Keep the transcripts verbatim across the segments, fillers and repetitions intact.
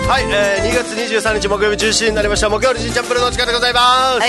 はい、えー、にがつにじゅうさんにち木曜日中心になりました木曜日チャンプルの時間でございます。 はい、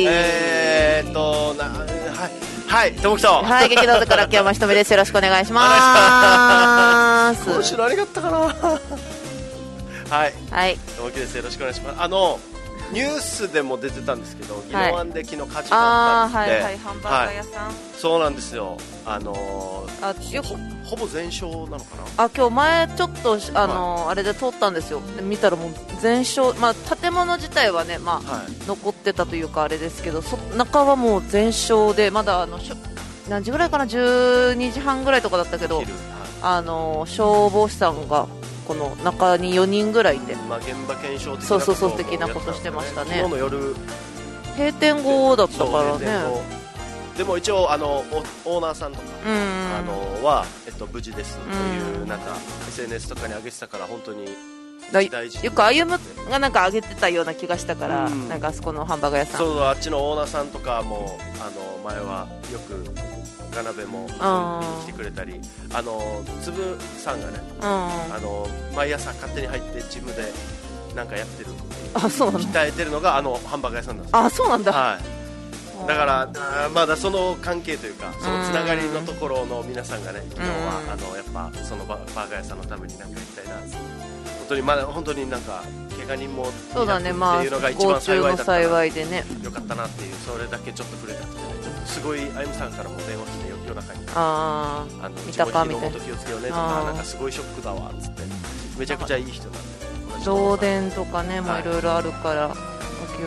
えーっとなはいはいともきとはい劇団から今日もひとみです。よろしくお願いします今週何があったかなはいはいともきです。よろしくお願いします。あのニュースでも出てたんですけど、宜野湾で昨日火事があったんで、 はいはい、ハンバーガー屋さん、はい、 そうなんですよ。あのー、 あよ ほ, ほぼ全焼なのかな。 あ今日前ちょっと、あのーはい、あれで通ったんですよ。で見たらもう全焼、まあ、建物自体はね、まあはい、残ってたというかあれですけど、そ中はもう全焼で、まだあのしょ何時ぐらいかな、じゅうにじはんぐらいとかだったけど、はい、あのー、消防士さんがこの中によにんぐらいいて、 まあ、現場検証的なことそうそうそう的なことしてましたね。 昨日の夜閉店後だったからね。 でも一応あのオーナーさんとか、うん、あのは、えっと、無事ですという、うん、なんか エスエヌエス とかに上げてたから本当に大事。 よく歩むがなんか上げてたような気がしたから、うん、なんかあそこのハンバーガー屋さん、 そうあっちのオーナーさんとかもあの前はよくガナベも来てくれたり、あのつぶさんがね、うん、あの毎朝勝手に入ってジムでなんかやってる、 あそうなんだ、 鍛えてるのがあのハンバーガー屋さんなんです。 あそうなんだ、 はい、だからまだその関係というかそのつながりのところの皆さんがね、昨日はあのやっぱそのバーガー屋さんのためになんかやりたいなって、本当にまだ本当になんか怪我人もそうだね、まあ、 っていうのが一番幸いだったな、 幸いでね、 よかったなっていう、それだけちょっと触れたくてね、すごいあゆみさんからも電話来て夜中にああの見たかみたいな、 気をつけようねとか、なんかすごいショックだわっつって、めちゃくちゃいい人なんで、 漏電とかね、もういろいろあるから、はい、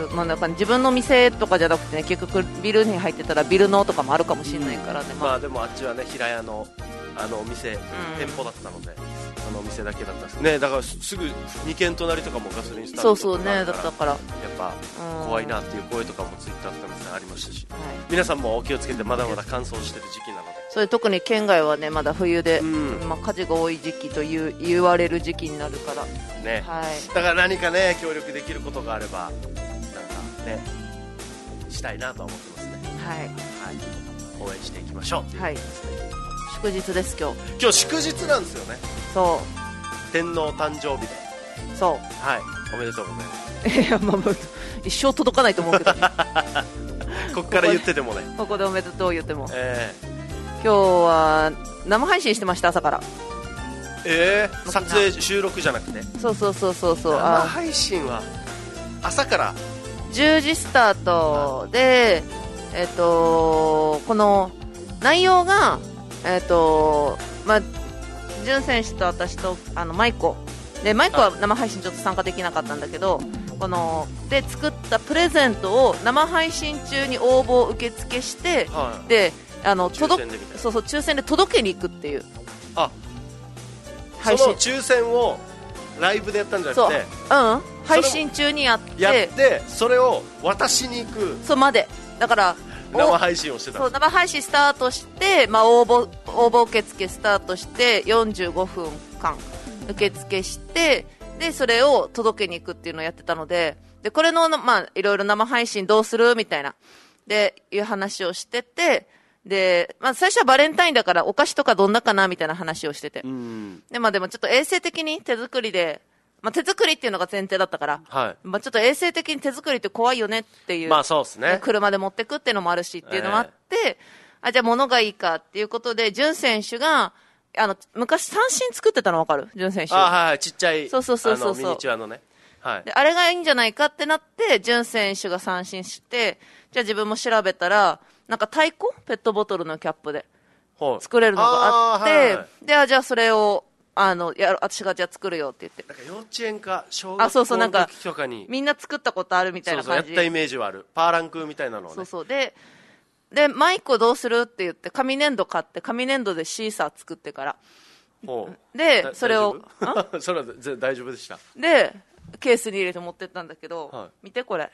まあ、なんか自分の店とかじゃなくてね、結局ビルに入ってたらビルのとかもあるかもしれないからね、 まあ、まあでもあっちはね平屋のあのお店、うん、店舗だったので、あのお店だけだったんですね。だからすぐにけん隣とかもガソリンスタンドとかそうそうね、だったからやっぱ怖いなっていう声とかもツイッターとかでありましたし、はい、皆さんもお気をつけて、まだまだ乾燥してる時期なので、 それ特に県外はねまだ冬で、うん、まあ、火事が多い時期という言われる時期になるからね、 はい、 だから何かね協力できることがあればなんかねしたいなと思ってますね。 はい、はい、 応援していきましょうっていう、はい、 祝日です今日。 今日祝日なんですよね。 そう天皇誕生日で、 そうはいおめでとうございます。 いや、まあ、一生届かないと思うけどこっから言っててもね、 ここでおめでとう言っても、 えー、今日は生配信してました朝から。 えー、撮影収録じゃなくて、 そうそうそうそうそう、 生配信は朝からじゅうじスタートで、えっとこの内容がえっとまあ潤選手と私とあのマイコで、マイコは生配信ちょっと参加できなかったんだけど、こので作ったプレゼントを生配信中に応募受付して、はい、であの届そうそう抽選で届けに行くっていう、 あ配信その抽選をライブでやったんじゃなくて、 そう、うん、配信中にやってやってそれを渡しに行く、 そうまでだから生配信をしてた。 そう生配信スタートして、まあ、応募応募受付スタートしてよんじゅうごふんかん受付して、でそれを届けに行くっていうのをやってたので、でこれの、まあ、いろいろ生配信どうするみたいなでいう話をしてて、で、まあ、最初はバレンタインだからお菓子とかどんなかなみたいな話をしてて、うんで、まあ、でもちょっと衛生的に手作りで、まあ、手作りっていうのが前提だったから、はい、まあ、ちょっと衛生的に手作りって怖いよねっていう、 まあそうですね、 車で持ってくっていうのもあるしっていうのもあって、えー、あじゃあ物がいいかっていうことで潤選手があの昔三振作ってたの分かる？潤選手、 あ、はい、ちっちゃいそうそうそうそうミニチュアのね、はい、 であれがいいんじゃないかってなって潤選手が三振して、じゃあ自分も調べたらなんか太鼓ペットボトルのキャップで作れるのがあって、はいはい、であじゃあそれをあのや私がじゃあ作るよって言って、 なんか幼稚園か小学校の時とかにみんな作ったことあるみたいな感じ、 そうそうやったイメージはある、パーランクみたいなのをね、 そうそうででマイコどうするって言って紙粘土買って紙粘土でシーサー作ってからでそれをそれは大丈夫でした。 でケースに入れて持ってったんだけど、はい、見てこれ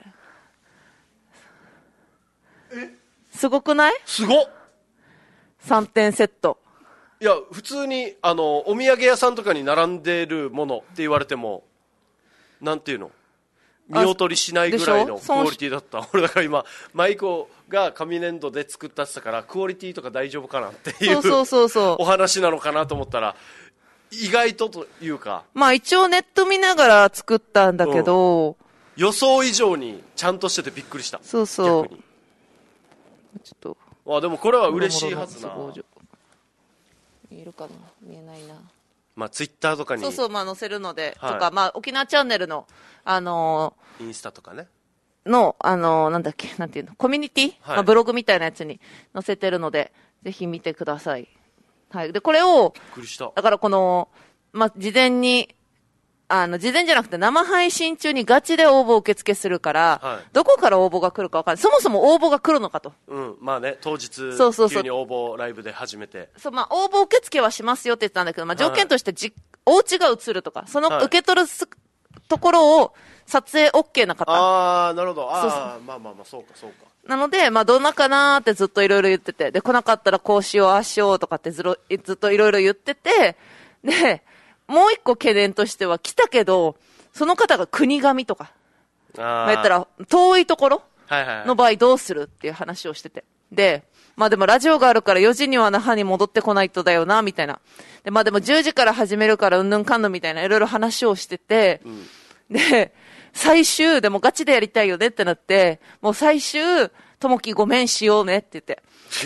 えすごくない？ すごっさんてんセット。 いや普通にあのお土産屋さんとかに並んでるものって言われてもなんていうの見劣りしないぐらいのクオリティだった。俺だから今マイコが紙粘土で作ったって言ったからクオリティとか大丈夫かなっていうそうそうそうそうお話なのかなと思ったら意外とというか、 まあ一応ネット見ながら作ったんだけど、うん、 予想以上にちゃんとしててびっくりした。 そうそう。 逆にちょっと。 あ、でもこれは嬉しいはずな。 見えるかな、見えないな。 まあツイッターとかに。 そうそう、まあ載せるので、 はい、 とか、まあ沖縄チャンネルの、あのー、インスタとかね。 の、あのー、なんだっけ、なんていうの、コミュニティ、はい、まあ、ブログみたいなやつに載せてるので、ぜひ見てください。はい。で、これを、 びっくりした。 だからこの、まあ、事前に、あの、事前じゃなくて生配信中にガチで応募受付するから、はい、どこから応募が来るか分かんない。そもそも応募が来るのかと。 うん、まあね、当日、そうそうそう急に応募ライブで始めて。 そう、まあ、応募受付はしますよって言ってたんだけど、まあ、条件としてじ、はい、お家が映るとか、その受け取るす、はい、ところを撮影 OK な方。 ああ、なるほど。ああ、まあまあまあ、そうか、そうか。 なので、まあ、どんなかなーってずっといろいろ言ってて、で、来なかったらこうしよう、ああしようとかってずろずっといろいろ言ってて、で、もう一個懸念としては、来たけど、その方が国神とか、まあ、言ったら、遠いところの場合どうするっていう話をしてて。で、まあでもラジオがあるからよじには那覇に戻ってこないとだよな、みたいな。で、まあでもじゅうじから始めるからうんぬんかんぬんみたいな、いろいろ話をしてて、うん、で、最終、でもガチでやりたいよねってなって、もう最終、ともきごめんしようねって言って。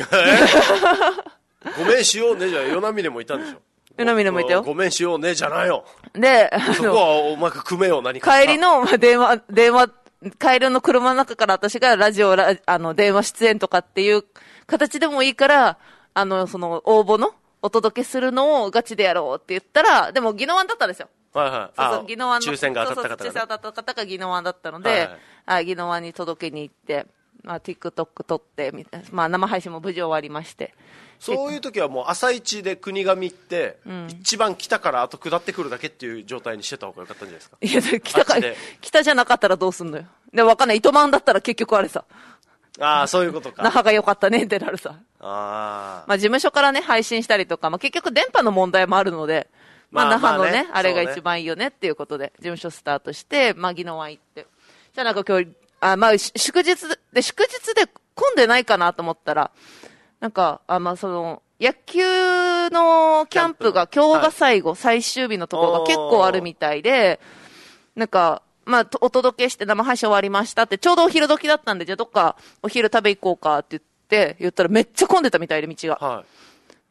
ごめんしようねじゃあ、与那嶺もいたんでしょ。 与那嶺もいたよ。 ごめんしようねじゃないよ。 で、 そこはお前が組めよ、何か。 帰りの電話、電話、帰りの車の中から私がラジオ、ラあの、電話出演とかっていう形でもいいから、あの、その、応募のお届けするのをガチでやろうって言ったら、でも、宜野湾だったんですよ。 はいはい。 そうそう、宜野湾の。 抽選が当たった方が、ね。 そうそう、抽選当たった方が宜野湾だったので、はいはい、あ、宜野湾に届けに行って、まあ、TikTok 撮って、まあ、生配信も無事終わりまして。 そういう時はもう朝一で国神って、うん、一番北からあと下ってくるだけっていう状態にしてた方がよかったんじゃないですか。 いや、北か、北じゃなかったらどうすんのよ。で、わかんない。糸満だったら結局あれさ。 ああ、そういうことか。 那覇が良かったねってなるさ。 ああ。 まあ、事務所からね、配信したりとか、まあ、結局電波の問題もあるので、まあ、まあ、那覇のね、まあね、あれが一番いいよねっていうことで、事務所スタートして、まあ、宜野湾行って。じゃあなんか今日、あ、まあ、祝日で、祝日で混んでないかなと思ったら、なんか、あ、まあ、その、野球のキャンプが今日が最後、はい、最終日のところが結構あるみたいで、なんか、まあ、お届けして生配信終わりましたって、ちょうどお昼時だったんで、じゃあどっかお昼食べ行こうかって言って、言ったらめっちゃ混んでたみたいで、道が。 はい、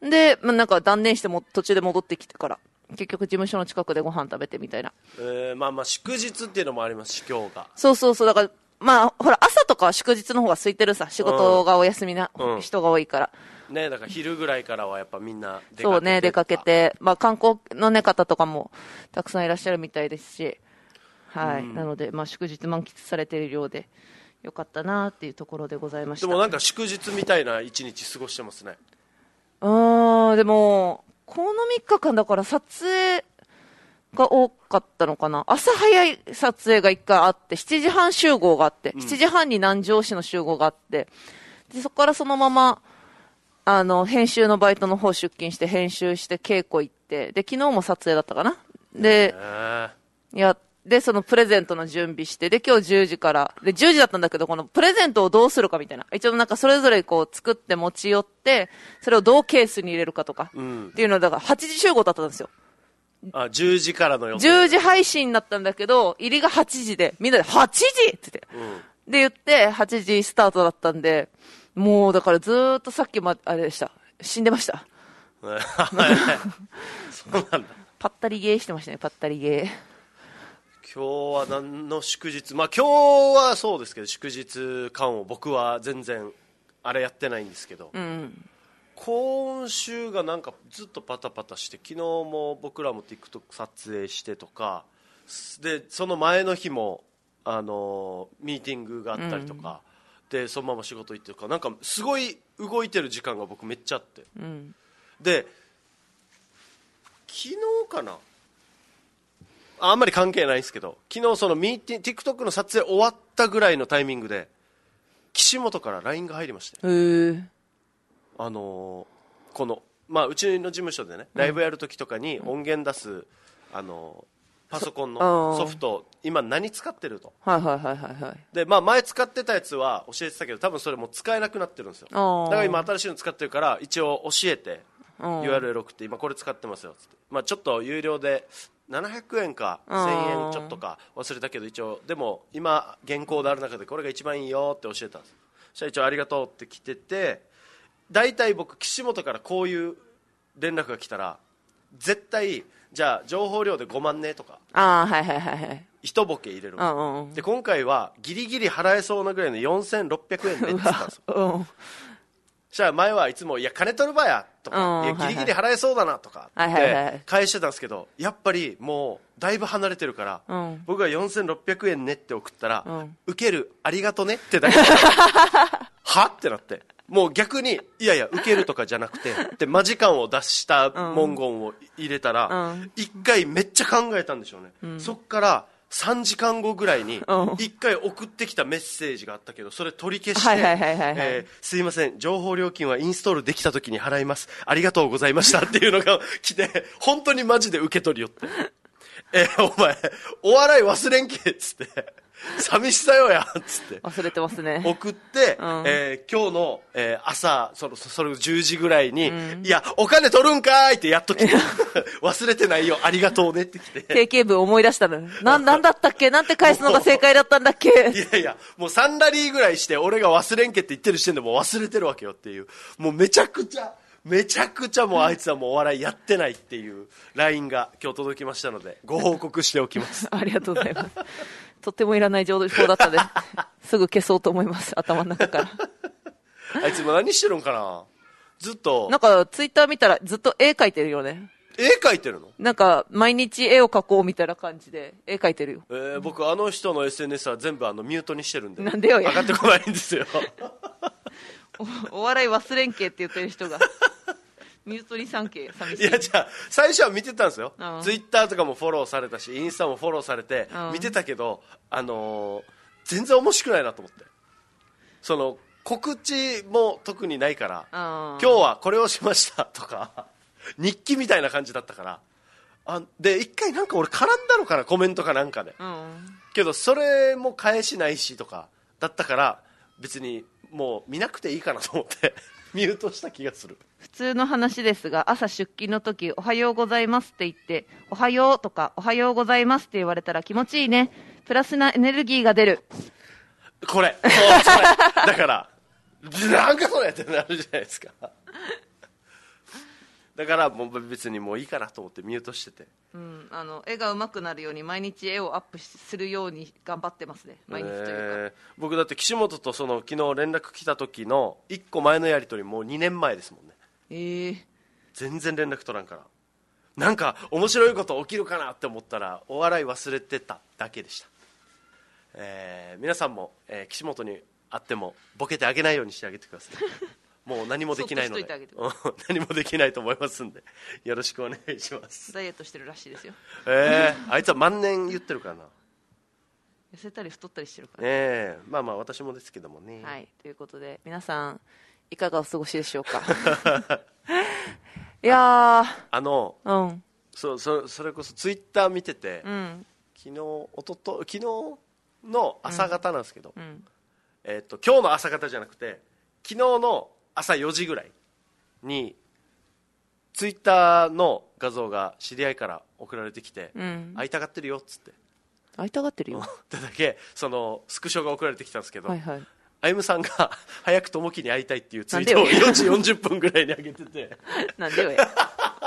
で、まあ、なんか断念しても途中で戻ってきてから、結局事務所の近くでご飯食べてみたいな。 えー、まあまあ祝日っていうのもありますし、今日が。 そうそうそう、だから、まあ、ほら、朝とかは祝日の方が空いてるさ、仕事がお休みな人が多いから。 うん、ね、だから昼ぐらいからはやっぱみんな出かけて。 そうね、出かけて。まあ観光のね、方とかもたくさんいらっしゃるみたいですし。はい。うん、なので、まあ祝日満喫されているようで、よかったなっていうところでございました。 でもなんか祝日みたいな一日過ごしてますね。 うーん、でも、このみっかかんだから撮影が多かったのかな。朝早い撮影がいっかいあって、しちじはん集合があって、うん、しちじはんに南城市の集合があって、でそこからそのまま、あの、編集のバイトの方出勤して、編集して、稽古行って、で、昨日も撮影だったかな。で、や、で、そのプレゼントの準備して、で、今日じゅうじから、で、じゅうじだったんだけど、このプレゼントをどうするかみたいな。一応なんかそれぞれこう作って持ち寄って、それをどうケースに入れるかとか、うん、っていうのだから、はちじ集合だったんですよ。 あ、じゅうじからの予定。 じゅうじ配信だったんだけど、入りがはちじで、みんなではちじって言って、うん、で言って、はちじスタートだったんで、もうだからずーっとさっきま、あれでした。死んでました。 そうなんだ。 パッタリゲーしてましたね、パッタリゲー。 今日は何の祝日、まあ今日はそうですけど、祝日感を僕は全然、あれやってないんですけど、 うん、 今週がなんかずっとパタパタして、昨日も僕らも TikTok 撮影してとか、で、その前の日も、あの、ミーティングがあったりとか、うんでそのまま仕事行ってるからなんかすごい動いてる時間が僕めっちゃあって、 うん、 で昨日かな あ, あんまり関係ないんですけど昨日そのミーティング TikTok の撮影終わったぐらいのタイミングで岸本から ライン が入りまして、 へーあのー、この、まあ、うちの事務所でねライブやるときとかに音源出す、うん、あのーパソコンのソフト今何使ってると、 はいはいはいはいはいで、まあ、前使ってたやつは教えてたけど多分それもう使えなくなってるんですよ。だから今新しいの使ってるから一応教えてうん、 ユーアールエル 送って今これ使ってますよっつって、まあ、ちょっと有料でななひゃくえんかせんえんちょっとか忘れたけど、一応でも今現行である中でこれが一番いいよって教えたんです。そしたら一応ありがとうって来てて、大体僕岸本からこういう連絡が来たら絶対じゃあ情報量でごまんねとか、 あ、はいはいはいはい、 一ボケ入れる、 うんうん、 で今回はギリギリ払えそうなぐらいのよんせんろっぴゃくえんでって言ったんですよ、うん、そしたら前はいつもいや金取るばやとか、いやギリギリ払えそうだなとかって返してたんですけど、やっぱりもうだいぶ離れてるから、うん、僕がよんせんろっぴゃくえんねって送ったら、うん、受けるありがとねってだけはってなって、もう逆にいやいや受けるとかじゃなくてで間時間を出した文言を入れたら一、うん、回めっちゃ考えたんでしょうね、うん、そっからさんじかんごぐらいにいっかい送ってきたメッセージがあったけどそれ取り消してすいません情報料金はインストールできた時に払いますありがとうございましたっていうのが来て本当にマジで受け取りよってえー、お前お笑い忘れんけっつって寂しさよやっつって忘れてますね送って、うんえー、今日の、えー、朝そのそれじゅうじぐらいに、うん、いやお金取るんかーいってやっと来て忘れてないよありがとうねって来て定型文思い出したのななんだったっけなんて返すのが正解だったんだっけいやいやもうさんラリーぐらいして俺が忘れんけって言ってる時点でもう忘れてるわけよっていうもうめちゃくちゃめちゃくちゃもうあいつはもうお笑いやってないっていう ライン が今日届きましたのでご報告しておきますありがとうございますとってもいらない情報だったのですぐ消そうと思います頭の中からあいつ今何してるんかなずっとなんかツイッター見たらずっと絵描いてるよね絵描いてるのなんか毎日絵を描こうみたいな感じで絵描いてるよ、 えー、僕あの人の エスエヌエス は全部あのミュートにしてるんでなんでよや上がってこないんですよお, お笑い忘れんけって言ってる人がミュートにさんけ寂しい。 いやじゃあ最初は見てたんですよ、うん、ツイッターとかもフォローされたしインスタもフォローされて見てたけど、あのー、全然面白くないなと思ってその告知も特にないから、今日はこれをしましたとか日記みたいな感じだったからあで一回なんか俺絡んだのかなコメントかなんかで、うん、けどそれも返しないしとかだったから別にもう見なくていいかなと思ってミュートした気がする。 普通の話ですが朝出勤の時おはようございますって言っておはようとかおはようございますって言われたら気持ちいいねプラスなエネルギーが出るこれそうそれだからなんかそれってなるじゃないですかだからもう別にもういいかなと思ってミュートしてて、 うん、あの絵が上手くなるように毎日絵をアップするように頑張ってますね毎日というか、えー、 僕だって岸本とその昨日連絡来た時のいっこまえのやり取りもうにねんまえですもんね。 えー、 全然連絡取らんからなんか面白いこと起きるかなって思ったらお笑い忘れてただけでした、えー、皆さんも、えー、岸本に会ってもボケてあげないようにしてあげてくださいもう何もできないので何もできないと思いますんでよろしくお願いします。 ダイエットしてるらしいですよ、 えー、あいつは万年言ってるからな痩せたり太ったりしてるから、 ねえまあまあ私もですけどもね。 はいということで皆さんいかがお過ごしでしょうかいやあの、 うん、 そ, そ, それこそツイッター見てて、 うん、 昨日おとと昨日の朝方なんですけど、 うんうんえー、と今日の朝方じゃなくて昨日の朝よじぐらいにツイッターの画像が知り合いから送られてきて、 うん、 会いたがってるよっつって会いたがってるよってだけそのスクショが送られてきたんですけど、 はいはい、 あゆむさんが早く友樹に会いたいっていうツイートをよじよんじゅっぷんぐらいに上げててなんでよや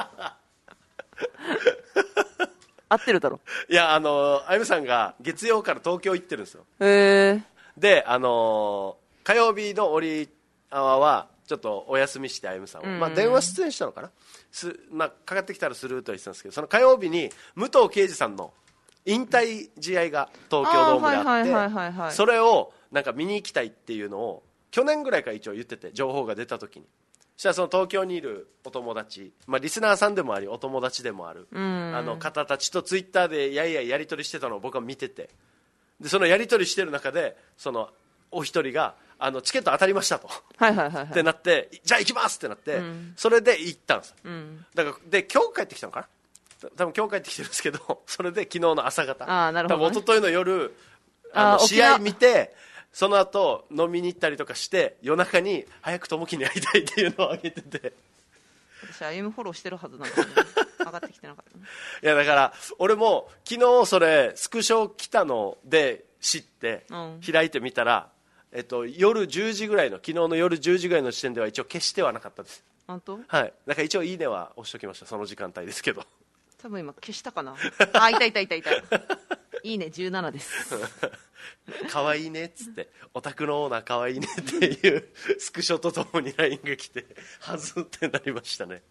合ってるだろ。 いやあのあゆむさんが月曜から東京行ってるんですよ。 へえ。 であの火曜日の折あわはちょっとお休みしてあゆむさんを、うんうん、まあ、電話出演したのかなす、まあ、かかってきたらするとは言ってたんですけどその火曜日に武藤敬司さんの引退試合が東京ドームであってそれをなんか見に行きたいっていうのを去年ぐらいから一応言ってて情報が出た時にそしたらその東京にいるお友達、まあ、リスナーさんでもありお友達でもある、 うん、 あの方たちとツイッターでやいやいやり取りしてたのを僕は見ててでそのやり取りしてる中でそのお一人があのチケット当たりましたと、 はいはいはいはい、 ってなってじゃあ行きますってなって、うん、それで行ったんです、うん、だからで今日帰ってきたのかな多分今日帰ってきてるんですけどそれで昨日の朝方あなるほど、ね、 多分一昨日の夜あの試合見てその後飲みに行ったりとかして夜中に早く友樹に会いたいっていうのをあげてて私歩むフォローしてるはずなんだけど、ね、上がってきてなかった、ね、 いやだから俺も昨日それスクショ来たので知って、うん、開いてみたら、えっと、夜じゅうじぐらいの昨日の夜じゅうじぐらいの時点では一応消してはなかったです。 本当？ はい。だから一応いいねは押しときました、その時間帯ですけど。 多分今消したかな。あ、いたいたいたいた。いいねじゅうななです。 かわいいねっつってオタクのオーナーかわいいねっていうスクショとともに ライン が来てはずってなりましたね。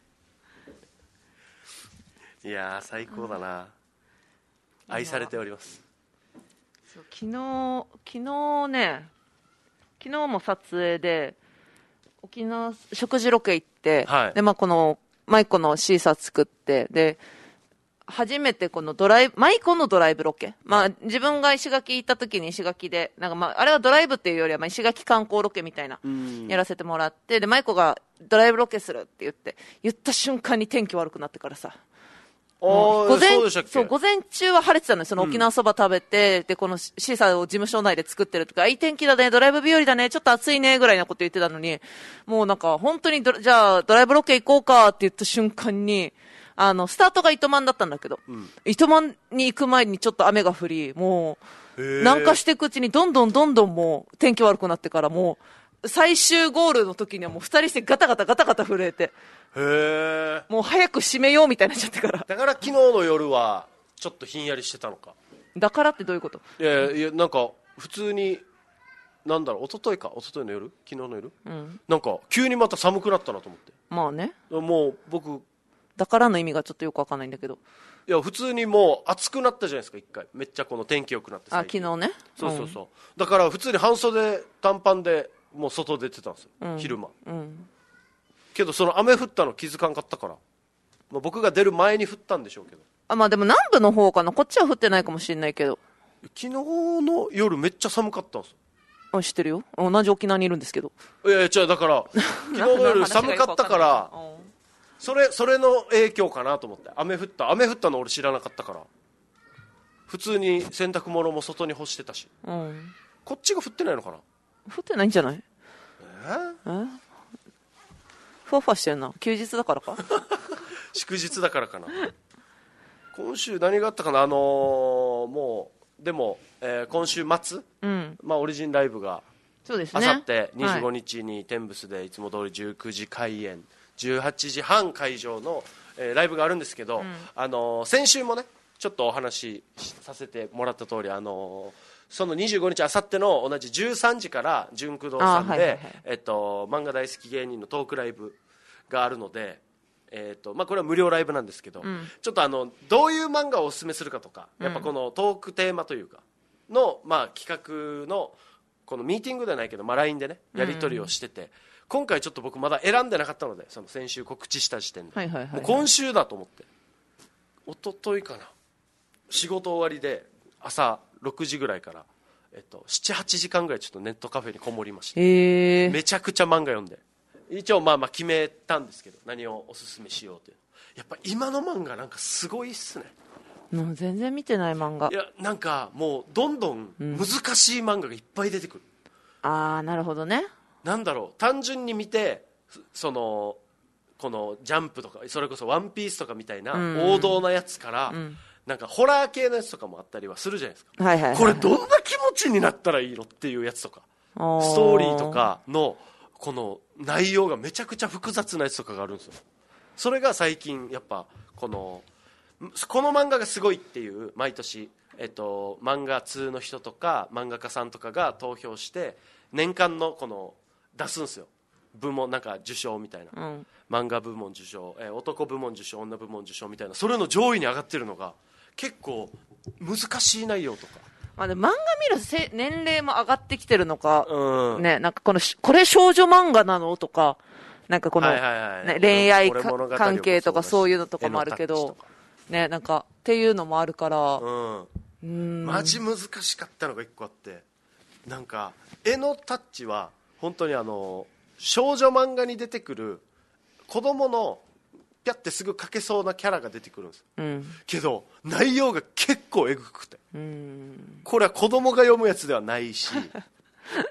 いやー最高だな、うん、愛されております。 そう昨日昨日ね昨日も撮影で沖縄食事ロケ行って、はい、でまあこのマイコのシーサー作ってで初めてこのドライブ、マイコのドライブロケ。まあ自分が石垣行った時に石垣で、なんかまああれはドライブっていうよりはまあ石垣観光ロケみたいな、やらせてもらって、でマイコがドライブロケするって言って、言った瞬間に天気悪くなってからさ。午前、そうそう、午前中は晴れてたのよ。その沖縄そば食べて、うん、で、このシーサーを事務所内で作ってるとか、いい天気だね、ドライブ日和だね、ちょっと暑いね、ぐらいなこと言ってたのに、もうなんか本当にド、じゃあドライブロケ行こうかって言った瞬間に、あの、スタートが糸満だったんだけど、うん、糸満に行く前にちょっと雨が降り、もう、南下していくうちにどんどんどんどんもう天気悪くなってからもう、最終ゴールの時にはもう二人してガタガタガタガタ震えて、へー、もう早く閉めようみたいになっちゃってから。 だから昨日の夜はちょっとひんやりしてたのか。 だからってどういうこと？ いやいや、なんか普通に、なんだろう、一昨日か、一昨日の夜昨日の夜、うん、なんか急にまた寒くなったなと思って。 まあね。 もう僕、 だからの意味がちょっとよくわかんないんだけど。 いや普通にもう暑くなったじゃないですか、一回めっちゃこの天気良くなって。 あ、昨日ね。 そうそうそう、うん、だから普通に半袖短パンでもう外出てたんですよ、うん、昼間、うん、けどその雨降ったの気づかんかったから、まあ、僕が出る前に降ったんでしょうけど。 あ、まあでも南部の方かな、こっちは降ってないかもしれないけど。 昨日の夜めっちゃ寒かったんですよ。 あ、知ってるよ、同じ沖縄にいるんですけど。 いやいや違う、だから昨日の夜寒かったからそれそれの影響かなと思って。雨降った雨降ったの俺知らなかったから、普通に洗濯物も外に干してたし、うん、こっちが降ってないのかな。 降ってないんじゃない？ えー、えふわふわしてるな。休日だからか祝日だからかな。今週何があったかな。あのー、もうでも、えー、今週末、うん、まあ、オリジンライブがそうですね、 あさってにじゅうごにちに天ブスでいつも通りじゅうくじ開演、じゅうはちじはん会場の、えー、ライブがあるんですけど、うん、あのー、先週もねちょっとお話しさせてもらった通り、あのー、そのにじゅうごにちあさっての同じじゅうさんじから純駆動さんで、はいはいはい、えっと、漫画大好き芸人のトークライブがあるので、えっとまあ、これは無料ライブなんですけど、うん、ちょっとあのどういう漫画をおすすめするかとか、やっぱこのトークテーマというかの、まあ、企画のこのミーティングではないけど、まあ、ライン でねやり取りをしてて、うん、今回ちょっと僕まだ選んでなかったので、その先週告知した時点で、はいはいはいはい、もう今週だと思って、一昨日かな、仕事終わりで朝ろくじぐらいから、えっと、ななはちじかんぐらいちょっとネットカフェにこもりまして、 えー、 めちゃくちゃ漫画読んで、一応まあまあ決めたんですけど、何をおすすめしようという。やっぱ今の漫画なんかすごいっすね。 もう全然見てない漫画。 いやなんかもうどんどん難しい漫画がいっぱい出てくる、 うん、ああなるほどね。 なんだろう、単純に見てそのこのジャンプとかそれこそワンピースとかみたいな王道なやつから、うん、なんかホラー系のやつとかもあったりはするじゃないですか、 はいはいはい、 これどんな気持ちになったらいいのっていうやつとか、ストーリーとかのこの内容がめちゃくちゃ複雑なやつとかがあるんですよ。それが最近やっぱこのこの漫画がすごいっていう毎年、えっと、漫画通の人とか漫画家さんとかが投票して年間のこの出すんですよ、部門なんか受賞みたいな、うん、漫画部門受賞、えー、男部門受賞、女部門受賞みたいな、それの上位に上がってるのが結構難しい内容とか。 まあ、漫画見るせ年齢も上がってきてるのか、うん、ね、なんかこのこれ少女漫画なのとか、なんかこの、はいはいはいね、恋愛関係とかそういうのとかもあるけど、ね、なんかっていうのもあるから、うん、 うんマジ難しかったのが一個あって、なんか絵のタッチは本当にあの少女漫画に出てくる子供のピャってすぐ描けそうなキャラが出てくるんです、うん、けど内容が結構エグくて、うん、これは子供が読むやつではないし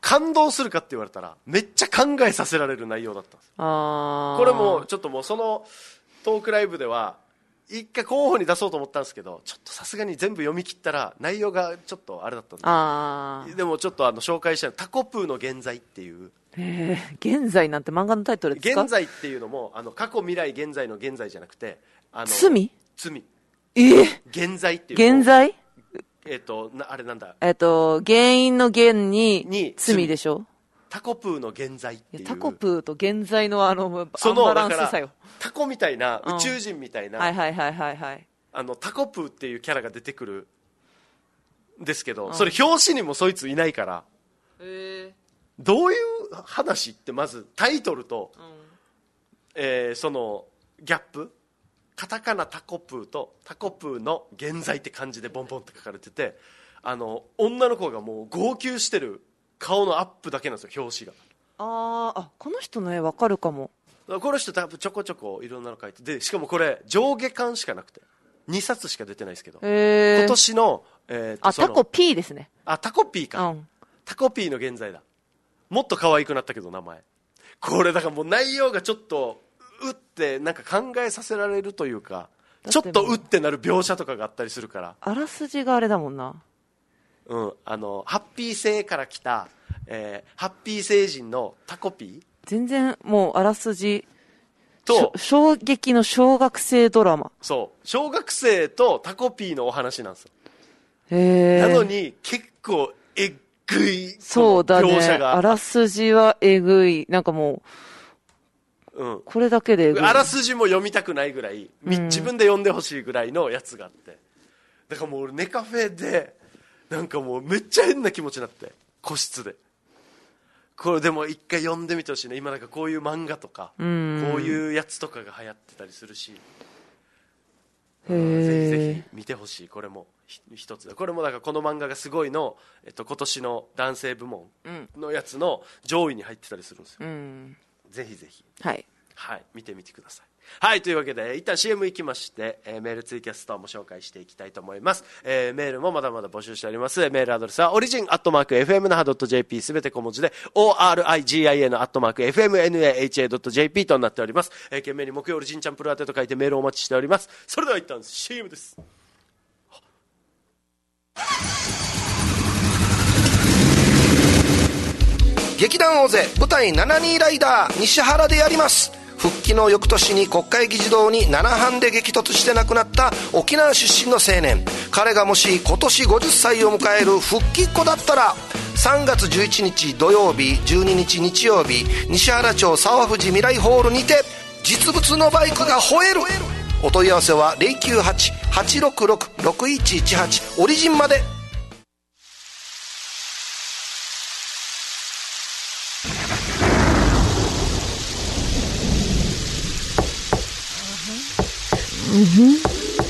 感動するかって言われたらめっちゃ考えさせられる内容だったんです。 あこれもちょっともうそのトークライブでは一回候補に出そうと思ったんですけど、ちょっとさすがに全部読み切ったら内容がちょっとあれだったんで、 あでもちょっとあの紹介したタコプーの現在っていう、 へえ、現在なんて漫画のタイトルですか？ 現在っていうのもあの過去未来現在の現在じゃなくて、あの罪罪えー、 現在っていう現在えっ、ー、となあれなんだえっ、ー、と原因の原にに罪でしょ。 タコプーの現在っていう、 タコプーと現在のあのそのアンバランスさよ。 タコみたいな宇宙人みたいな、 うん、はいはいはいはいはいあのタコプーっていうキャラが出てくるんですけど、うん、それ表紙にもそいついないから、 えー、 どういう話ってまずタイトルと、うんえー、そのギャップ、カタカナタコプーとタコプーの現在って漢字でボンボンって書かれてて、あの女の子がもう号泣してる顔のアップだけなんですよ、表紙が。 ああ、この人の絵わかるかも。 この人多分ちょこちょこいろんなの書いてで、しかもこれ上下巻しかなくてにさつしか出てないですけど、今年の、えー、とあタコ P ですね。 あタコ P か、うん、タコ P の現在だ。もっと可愛くなったけど名前。これだからもう内容がちょっとうってなんか考えさせられるというか、ちょっとうってなる描写とかがあったりするから。 あらすじがあれだもんな。 うん、あのハッピー星から来た、えー、ハッピー星人のタコ P。 全然もうあらすじと衝撃の小学生ドラマ。 そう小学生とタコピーのお話なんですよ。 へなのに結構えっぐいそうだね、あらすじはえぐい。なんかもう、うん、これだけでえぐい。 あらすじも読みたくないぐらい、うん、自分で読んでほしいぐらいのやつがあって、だからもう俺ネカフェでなんかもうめっちゃ変な気持ちになって、個室でこれでも一回読んでみてほしいね。今なんかこういう漫画とか、うん、こういうやつとかが流行ってたりするし、うん、ぜひぜひ見てほしい。これも一つで、これもだからこの漫画がすごいの、えっと、今年の男性部門のやつの上位に入ってたりするんですよ、うん、ぜひぜひ、 はいはい、見てみてください。はい、というわけで一旦 シーエム 行きまして、えー、メールツイキャストも紹介していきたいと思います、えー、メールもまだまだ募集しております。メールアドレスはオリジンアットマーク エフエムナハドットジェーピー すべて小文字で オーアールアイジーアイエヌ アットマーク エフエムナハドットジェーピー となっております、えー、懸命に木曜オリジンチャンプル宛てと書いてメールをお待ちしております。それでは一旦 シーエム です。 劇団大勢舞台ななじゅうにライダー西原でやります。復帰の翌年に国会議事堂になな班で激突して亡くなった沖縄出身の青年、彼がもし今年ごじゅっさいを迎える復帰っ子だったら、さんがつじゅういちにち土曜日、じゅうににち日曜日、西原町沢藤未来ホールにて実物のバイクが吠える。お問い合わせは ゼロきゅうはち はちろくろく ろくいちいちはち オリジンまで。 うんふん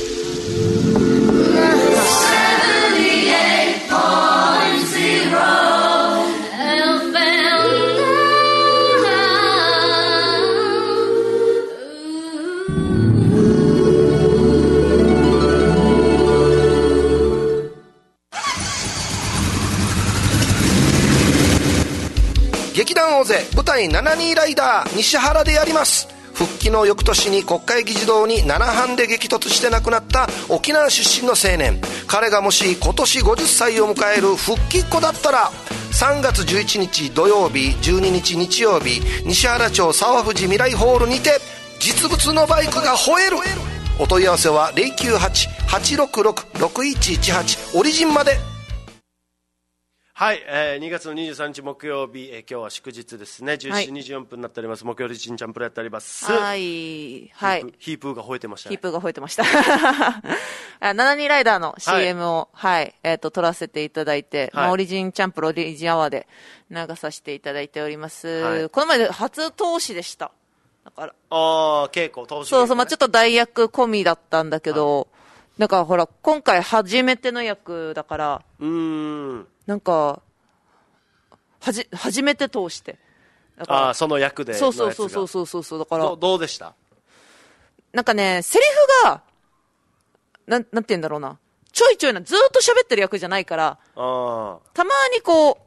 劇団大勢舞台ななじゅうにライダー西原でやります。復帰の翌年に国会議事堂になな班で激突して亡くなった沖縄出身の青年、彼がもし今年ごじゅっさいを迎える復帰っ子だったら、さんがつじゅういちにち土曜日、じゅうににち日曜日、西原町沢藤未来ホールにて実物のバイクが吠える。お問い合わせは ゼロきゅうはち はちろくろく ろくいちいちはち オリジンまで。 はい、えー、にがつのにじゅうさんにち木曜日、えー、今日は祝日ですね。じゅうしちじにじゅうよんぷんになっております。木曜日ちんちゃんプロやっております。 はいはい。 ヒープーが吠えてましたね。 ヒープーが吠えてましたななじゅうにライダーの シーエム を、はい、はい、えっ、ー、と撮らせていただいて、はい、まあ、オリジンチャンプロオリジンアワーで流させていただいております、はい、この前で初投資でした。だからああ、稽古投資、ね、 そうそう、まあ、ちょっと代役込みだったんだけど、はい、なんかほら今回初めての役だから、 うーん、 なんかはじ初めて通して、 ああ、その役でのやつが、 そうそうそうそうそうそう、だからど, どうでした？ なんかね、セリフがなんなんて言うんだろうな、ちょいちょいな、ずーっと喋ってる役じゃないから、 あ、 たまにこう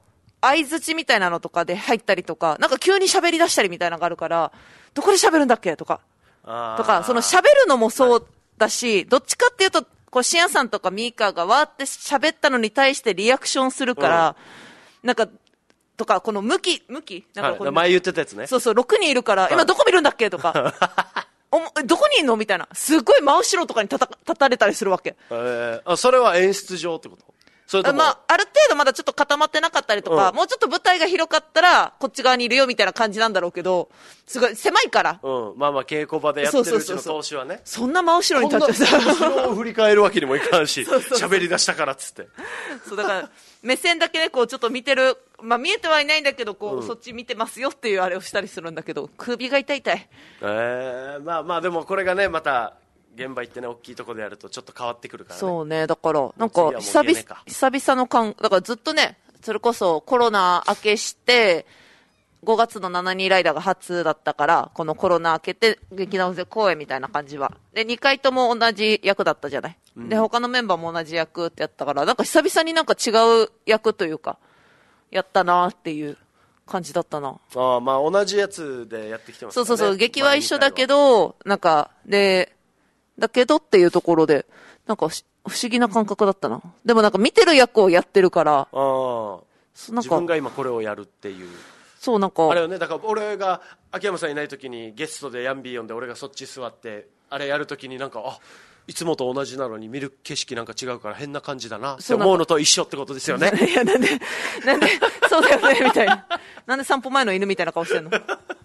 相槌みたいなのとかで入ったりとか、なんか急に喋り出したりみたいなのがあるから、どこで喋るんだっけとか、とか、その喋るのもそうだし、どっちかっていうと、こう、しんやさんとかミーカーがわーって喋ったのに対してリアクションするから、うん、なんか、とか、この向き、向きなんかこの、 はい、前言ってたやつね。 そうそう、ろくにんいるから、今どこ見るんだっけとか、おどこにいんのみたいな。すっごい真後ろとかに立た、立たれたりするわけ。 えー、あ、それは演出上ってこと？それともまあ、ある程度まだちょっと固まってなかったりとか、うん、もうちょっと舞台が広かったら、こっち側にいるよみたいな感じなんだろうけど、すごい狭いから。 うん。まあまあ、稽古場でやってるうちの投資はね。 そんな真後ろに立ってさ。 後ろを振り返るわけにもいかんし、喋り出したからっつって。 そう、だから、目線だけね、こうちょっと見てる、まあ見えてはいないんだけど、こう、うん、そっち見てますよっていうあれをしたりするんだけど、首が痛い痛い。 ええー、まあまあ、でもこれがね、また、現場行ってね、大きいところでやるとちょっと変わってくるからね。 そうね、だから、なんか、久々、久々の感、だからずっとね、それこそコロナ明けして、ごがつのしちにんライダーが初だったから、このコロナ明けて、劇団で公演みたいな感じは。で、にかいとも同じ役だったじゃない。うん、で、他のメンバーも同じ役ってやったから、なんか久々になんか違う役というか、やったなっていう感じだったな。 ああ、まあ同じやつでやってきてますね。 そうそうそう、劇は一緒だけど、なんか、で、だけどっていうところで、なんか不思議な感覚だったな。でもなんか見てる役をやってるから、ああ、自分が今これをやるっていう。 そう、なんか。 あれよね、だから俺が秋山さんいない時にゲストでヤンビー呼んで俺がそっち座って、あれやる時になんか、あ、いつもと同じなのに見る景色なんか違うから変な感じだなって思うのと一緒ってことですよね。 いや、なんで、なんで、そうだよね、みたいな。なんで散歩前の犬みたいな顔してんの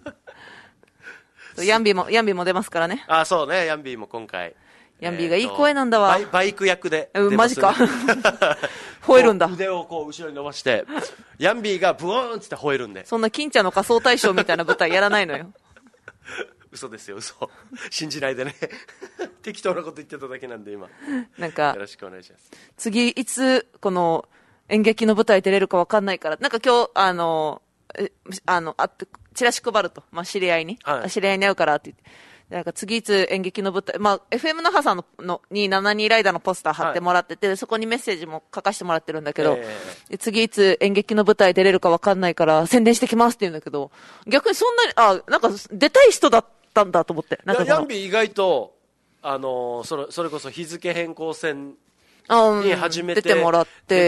ヤンビーも、ヤンビーも出ますからね。 あ、そうね、ヤンビーも今回。 ヤンビーがいい声なんだわ。 バイ、バイク役で出ます。 マジか。吠えるんだ。 腕をこう後ろに伸ばして、ヤンビーがブワーンって吠えるんで。 そんな金ちゃんの仮装大賞みたいな舞台やらないのよ。 嘘ですよ、嘘。信じないでね。適当なこと言ってただけなんで今。 なんか、 よろしくお願いします。 次、いつ、この、演劇の舞台出れるかわかんないから、なんか今日、あの、あの、あって、チラシ配ると。まあ、知り合いに。はい、知り合いに会うからって言って。なんか次いつ演劇の舞台、まあ、エフエム 那覇さんの、のにしちにんライダーのポスター貼ってもらってて、はい、そこにメッセージも書かせてもらってるんだけど、えー、次いつ演劇の舞台出れるかわかんないから宣伝してきますって言うんだけど、逆にそんなに、あ、なんか出たい人だったんだと思って。なんかヤンビー意外と、あのー、それ、それこそ日付変更線に初めて、 うん、出てもらって、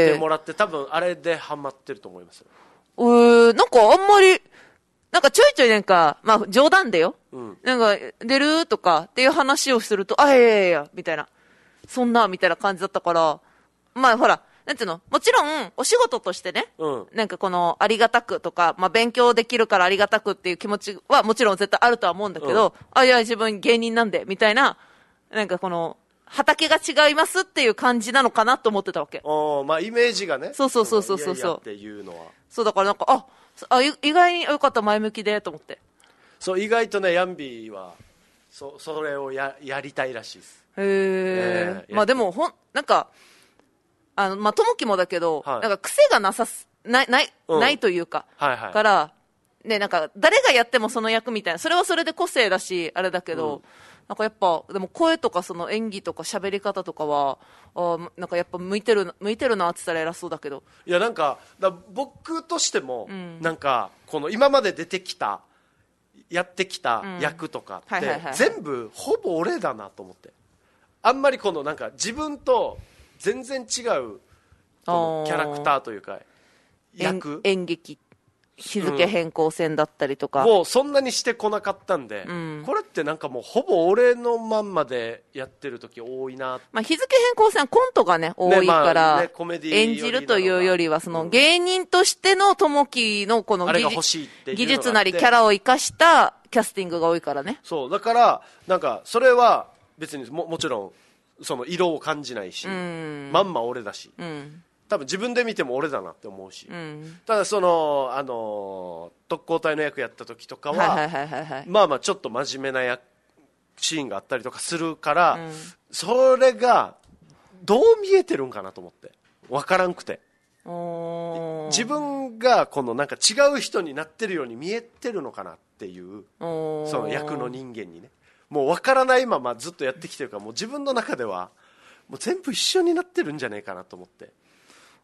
出てもらって、多分あれでハマってると思いますよ。 うー、なんかあんまり、なんかちょいちょいなんか、まあ冗談でよ。うん、なんか、出るとかっていう話をすると、あ、いやいやいや、みたいな。そんな、みたいな感じだったから、まあほら、なんていうの、もちろん、お仕事としてね、うん、なんかこの、ありがたくとか、まあ勉強できるからありがたくっていう気持ちはもちろん絶対あるとは思うんだけど、うん、あ、いや、自分芸人なんで、みたいな、なんかこの、畑が違いますっていう感じなのかなと思ってたわけ。 おまあイメージがね。 そうそうそうそうそう。 いやいやっていうのは。 そうだからなんか、あ、あ、意外によかった、前向きでと思って。 そう、意外とね、ヤンビーはそそれを や, やりたいらしいです。 へえ、えー、まあでもほんなんかあのまあともきもだけど、はい、なんか癖がなさすないない、うん、ないというか、はいはい、からね、なんか誰がやってもその役みたいな、それはそれで個性だしあれだけど、うん、なんかやっぱでも声とかその演技とか喋り方とかはあなんかやっぱ向いてる向いてるなって言ったら偉そうだけど、 いやなんかだ僕としても、うん、なんかこの今まで出てきたやってきた役とかって全部ほぼ俺だなと思って、あんまりこのなんか自分と全然違うこのキャラクターというか役演劇日付変更線だったりとか、 うん、もうそんなにしてこなかったんで、うん、これってなんかもうほぼ俺のまんまでやってる時多いな、 まあ、日付変更線はコントがね多いから、ねまあね、演じるというよりはその芸人としての友樹のこの技術なりキャラを生かしたキャスティングが多いからね。 そうだからなんかそれは別に も, もちろんその色を感じないし、うん、まんま俺だし、うん多分自分で見ても俺だなって思うし、うん、ただその、あのー、特攻隊の役やった時とかは、はいはいはいはい、まあまあちょっと真面目な役シーンがあったりとかするから、うん、それがどう見えてるんかなと思って分からんくて、自分がこのなんか違う人になってるように見えてるのかなっていうその役の人間にね、もう分からないままずっとやってきてるから、もう自分の中ではもう全部一緒になってるんじゃないかなと思って。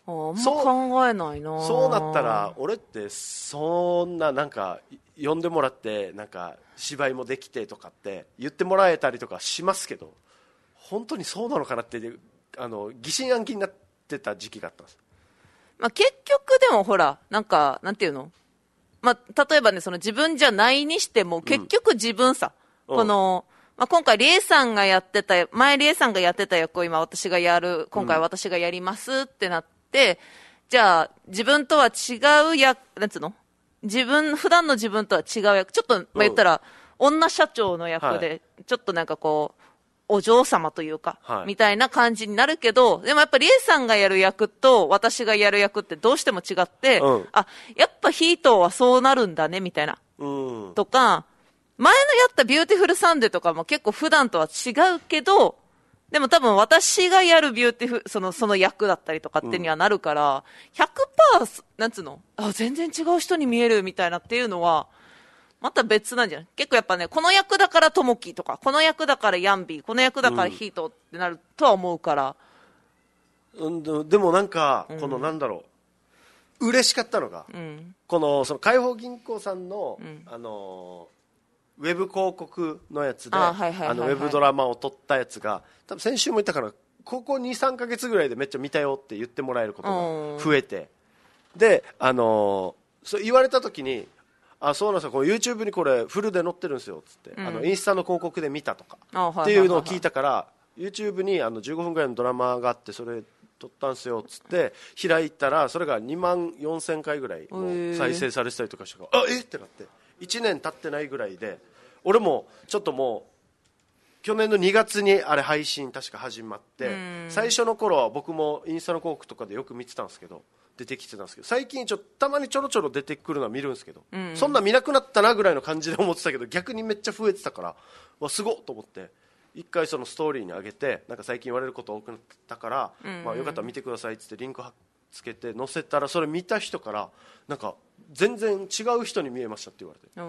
あんま考えないな。 そうなったら俺ってそんななんか呼んでもらってなんか芝居もできてとかって言ってもらえたりとかしますけど、本当にそうなのかなってあの疑心暗鬼になってた時期があったんです。 まあ、結局でもほらなんかなんていうの、まあ、例えばねその自分じゃないにしても結局自分さ、うん、この、まあ、今回リエさんがやってた前リエさんがやってた役を今私がやる今回私がやりますってなって、うん、じゃあ自分とは違う役なんつうの自分普段の自分とは違う役ちょっと、まあ、言ったら、うん、女社長の役で、はい、ちょっとなんかこうお嬢様というか、はい、みたいな感じになるけど、でもやっぱりリエさんがやる役と私がやる役ってどうしても違って、うん、あ、やっぱヒートはそうなるんだねみたいな、うん、とか前のやったビューティフルサンデーとかも結構普段とは違うけど、でも多分私がやるビューティフそのその役だったりとかってにはなるから、うん、ひゃくパーセント なんつうの、あ全然違う人に見えるみたいなっていうのはまた別なんじゃない？結構やっぱね、この役だからトモキとか、この役だからヤンビー、この役だからヒートってなるとは思うから。 うん、でもなんか、うん、このなんだろう、嬉しかったのが、うん、このその解放銀行さんの、うん、あのウェブ広告のやつで、あのウェブドラマを撮ったやつが、多分先週も言ったから、ここに、さんかげつぐらいでめっちゃ見たよって言ってもらえることが増えて、で、あのそう言われた時に、あそうなんですよ、この YouTube にこれフルで載ってるんですよっつって、うん、あのインスタの広告で見たとかっていうのを聞いたから、YouTube にあのじゅうごふんぐらいのドラマがあってそれ撮ったんですよっつって開いたら、それがにまんよんせんかいぐらい再生されてたりとかして、あえってなって、いちねん経ってないぐらいで、俺もちょっともう去年のにがつにあれ配信確か始まって、最初の頃は僕もインスタの広告とかでよく見てたんですけど、出てきてたんですけど、最近ちょっとたまにちょろちょろ出てくるのは見るんですけど、うんうん、そんな見なくなったなぐらいの感じで思ってたけど、逆にめっちゃ増えてたから、わすごっと思って一回そのストーリーに上げて、なんか最近言われること多くなったから、うんうん、まあ、よかったら見てくださいってってリンクつけて載せたら、それ見た人からなんか全然違う人に見えましたって言われて、うん、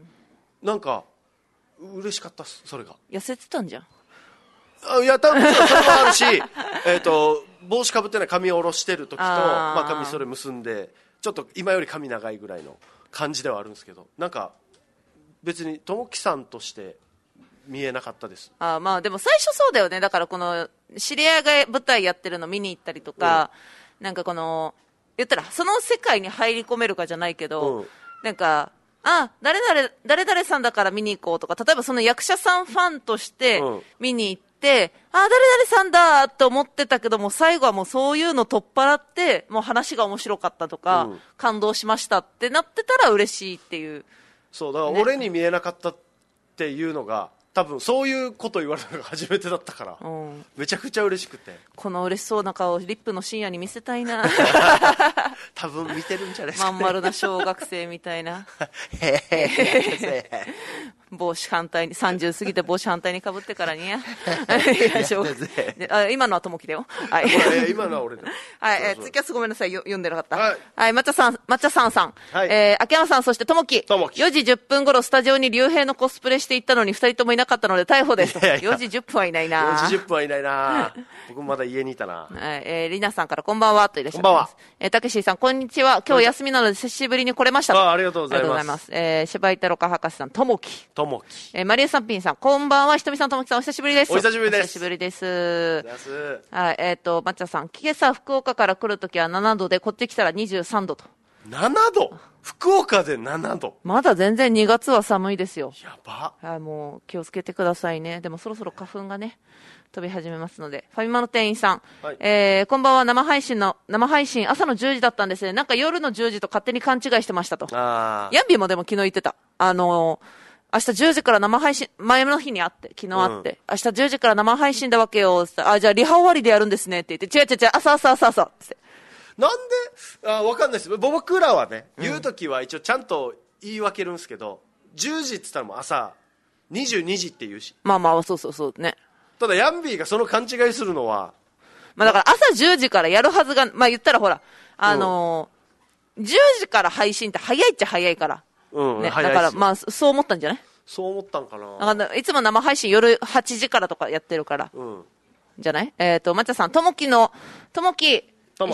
なんか嬉しかったっす。それが痩せてたんじゃん。 あいや多分それもあるしえっと帽子かぶってない髪を下ろしてる時と、あ、まあ、髪それ結んでちょっと今より髪長いぐらいの感じではあるんですけど、なんか別に友樹さんとして見えなかったです。 あ、まあ、でも最初そうだよね。だからこの知り合いが舞台やってるの見に行ったりとか、うん、なんかこの言ったらその世界に入り込めるかじゃないけど、うん、なんかあ誰々誰々さんだから見に行こうとか、例えばその役者さんファンとして見に行って、であ誰々さんだと思ってたけども、最後はもうそういうの取っ払ってもう話が面白かったとか、うん、感動しましたってなってたら嬉しいっていう。 そうだから俺に見えなかったっていうのが、多分そういうこと言われたのが初めてだったから、うん、めちゃくちゃ嬉しくて、 この嬉しそうな顔をリップの深夜に見せたいな多分見てるんじゃないですか、 ね、まん丸な小学生みたいな帽子反対にさんじゅう過ぎて帽子反対にかぶってからにやあ今のはともきだよ、はい、 今のは俺だはい、えー、ツイキャスごめんなさい、読んでなかった。はい、はい、抹茶さん、抹茶さんさん、はい、えー、秋山さん、そしてともき、よじじゅっぷん頃スタジオに竜兵のコスプレしていったのにふたりともいなかったので逮捕です。いやいやよじじゅっぷんはいないな。 よじじゅっぷんはいないな僕まだ家にいたな。 はい、えー、りなさんからこんばんはといらっしゃいます。こんばんは。えー、たけしさんこんにちは、今日休みなので久しぶりに来れました。 あ、ありがとうございます。ますえー、柴井太郎か博士さん、ともきともき、 えー、マリエさんピンさんこんばんは、ひとみさん、ともきさんお久しぶりです。 お久しぶりです。 お久しぶりです。はい、えっ、ー、と抹茶さん、今朝福岡から来るときはななどで、こっち来たらにじゅうさんどと。 ななど、福岡でななど、 まだ全然にがつは寒いですよ。 やば。 はい、もう気をつけてくださいね。でもそろそろ花粉がね飛び始めますので。ファミマの店員さん、はい、えー、こんばんは。生配信の生配信朝のじゅうじだったんですね。なんか夜のじゅうじと勝手に勘違いしてましたと。あヤンビーもでも昨日言ってた、あのー、明日じゅうじから生配信、前の日に会って、昨日会って、うん、明日じゅうじから生配信だわけよ。あ、じゃあリハ終わりでやるんですねって言って、違う違う違う、朝朝朝朝ってなんで、あ、わかんないです。僕らはね、言うときは一応ちゃんと言い分けるんですけど、うん、じゅうじって言ったらもう朝にじゅうにじって言うし。 まあまあ、そうそうそうね。 ただヤンビーがその勘違いするのは、 まあだから朝じゅうじからやるはずが、まあ言ったらほら、あのーうん、じゅうじから配信って早いっちゃ早いから。うん、ね、だからまあそう思ったんじゃない？ そう思ったんかな。 だからいつも生配信夜はちじからとかやってるから。うん。じゃない？えっ、ー、と、まちゃさん、ともきの、ともき、ともき。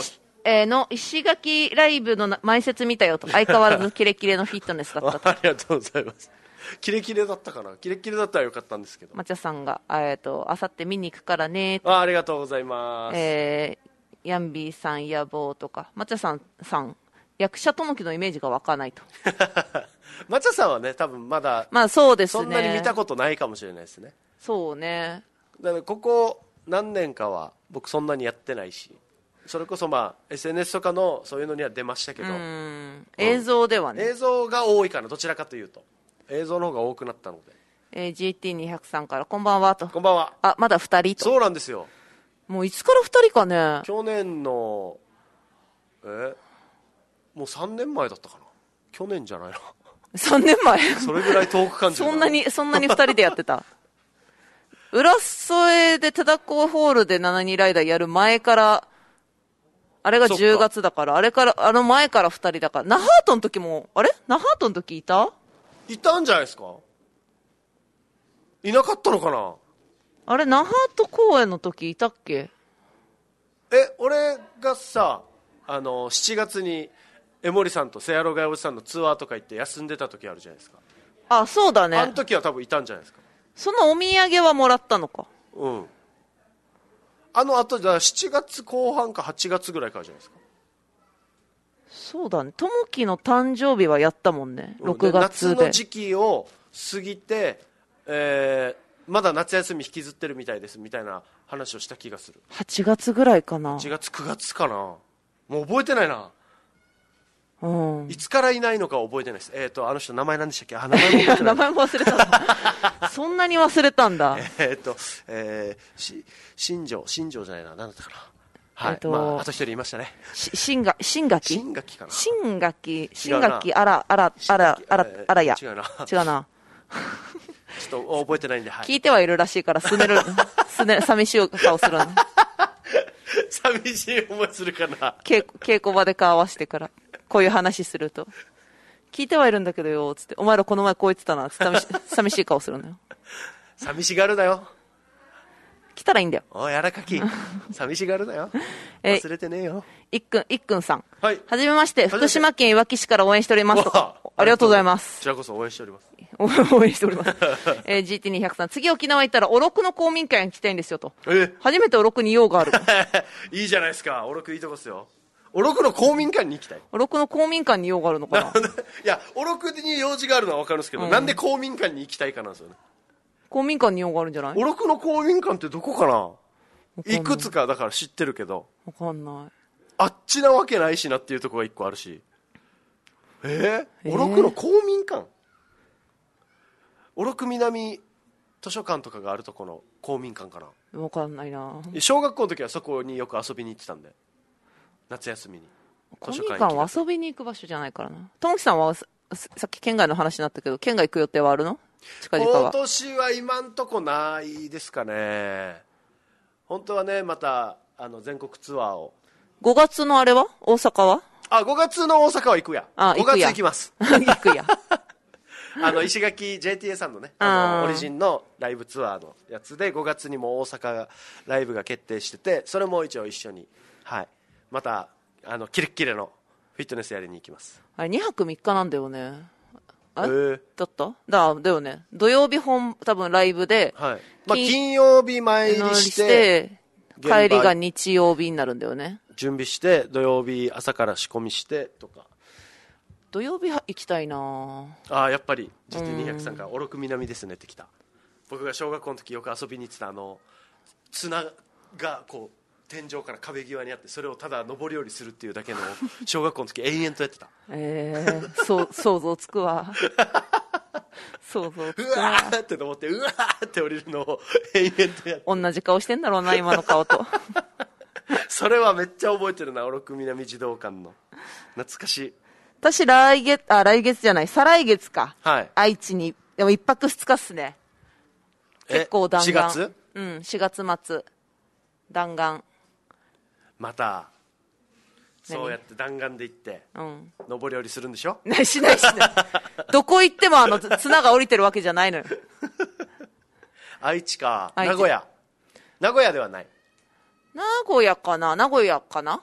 えー、の石垣ライブの前説見たよと。相変わらずキレキレのフィットネスだったと。 ありがとうございます。キレキレだったかな。キレキレだったらよかったんですけど。 まちゃさんが、えっと、あさって見に行くからね。 あ、ありがとうございます。 えー、ヤンビーさん野望とか、まちゃさんさん、役者ともきのイメージが湧かないと。 まちゃさんはね、多分まだ、 まあそうですね。 そんなに見たことないかもしれないですね。 そうね。 だからここ何年かは僕そんなにやってないし、それこそまあ エスエヌエス とかのそういうのには出ましたけど、 うん映像ではね、 映像が多いかな、どちらかというと映像の方が多くなったので、 えー、ジーティーにひゃく さんからこんばんはと。 こんばんは。 あ、まだふたりと。 そうなんですよ。 もういつからふたりかね。 去年のえもうさんねんまえだったかな。去年じゃないなさんねんまえそれぐらい遠く感じる。 そんなにそんなにふたりでやってた浦添で手だこホールでななにライダーやる前から、あれがじゅうがつだから、あれから、あの前からふたりだから、那覇ートの時も、あれ那覇ートの時いたいたんじゃないですか。いなかったのかな。 あれ那覇ート公演の時いたっけ。 え、俺がさ、あの、しちがつに江森さんとセアロガイおじさんのツアーとか行って休んでた時あるじゃないですか。 あ、そうだね。 あの時は多分いたんじゃないですか。 そのお土産はもらったのか。 うん。あの後じゃしちがつこう半かはちがつぐらいからじゃないですか。 そうだね。ともきの誕生日はやったもんね。ろくがつで。 夏の時期を過ぎて、えー、まだ夏休み引きずってるみたいですみたいな話をした気がする。 はちがつぐらいかな。 はちがつくがつかな。もう覚えてないな。 うん、 いつからいないのか覚えてないです。えっ、ー、とあの人名前なんでしたっけ。あ、名前も覚えてない名前も忘れたんだそんなに忘れたんだ。 えっと、えー、し新庄新庄じゃないな、何だったかな。はい、 えーとまあ、あと一人いましたね。 し新が新学期新学期かな。 新学期新学期あらあらあらあらあらや違うな違うなちょっと覚えてないんで、はい、 聞いてはいるらしいからすねるすね寂しい顔するの寂しい思いするかな。 稽古稽古場で顔合わせてからこういう話すると、聞いてはいるんだけどよつって、お前らこの前こう言ってたなつって寂し寂しい顔するのよ。 寂しがるなよ。 来たらいいんだよ。 おいやらかき寂しがるなよ。忘れてねえよ。 いっくんいっくんさん、 はい、 はじめまして、福島県いわき市から応援しておりますとか。ありがとうございます。 こちらこそ応援しております。 応援しております、えー、ジーティーにひゃく さん、次沖縄行ったらおろくの公民館に来たいんですよと。 え初めておろくに用があるいいじゃないですか。おろくいいとこっすよ。おろくの公民館に行きたい。 おろくの公民館に用があるのかな。 いや、おろくに用事があるのは分かるんですけど、うん、なんで公民館に行きたいかなんですよね。 公民館に用があるんじゃない。 おろくの公民館ってどこかな。いくつかだから知ってるけど分かんない。 あっちなわけないしなっていうところがいっこあるし。えー、おろくの公民館、おろく南図書館とかがあるとこの公民館かな。 分かんないな。 小学校の時はそこによく遊びに行ってたんで、夏休みに。 公民館は遊びに行く場所じゃないからな。ともきさんはさっき県外の話になったけど、県外行く予定はあるの？近々は。 今年は今んとこないですかね。本当はね、またあの全国ツアーを。 ごがつのあれは大阪は？ あ、ごがつの大阪は行くや。 あ、 ごがつ行きます。 行くや。 あの石垣 ジェーティーエー さんのね、あのオリジンのライブツアーのやつでごがつにも大阪ライブが決定してて、それも一応一緒に、はい、またあのキレッキレのフィットネスやりに行きます。 あれにはくみっかなんだよね。 えー、 だっただだよね。土曜日本多分ライブで、 はい、まあ、金曜日前入りして帰りが日曜日になるんだよね。 準備して土曜日朝から仕込みしてとか。 土曜日行きたいなああ、やっぱり ジーティーにひゃく さんからおろく南ですねって来た。僕が小学校の時よく遊びに行ってたあの綱がこう天井から壁際にあって、それをただ上り下りするっていうだけの小学校の時延々とやってた。 えー、そう想像つくわ想像つくわ。 うわーって登ってうわーって降りるのを延々とやって、 同じ顔してんだろうな今の顔とそれはめっちゃ覚えてるな、おろく南児童館の。懐かしい。 私来月、あ、来月じゃない、再来月か。 はい。 愛知に、でも一泊二日っすね。結構弾丸。 しがつ？ うん、しがつ末。弾丸。 また、そうやって弾丸で行って、 うん。 上り下りするんでしょ？ ないしないしない。どこ行ってもあの、綱が降りてるわけじゃないのよ。 愛知か。 愛知名古屋。名古屋ではない。 名古屋かな名古屋かな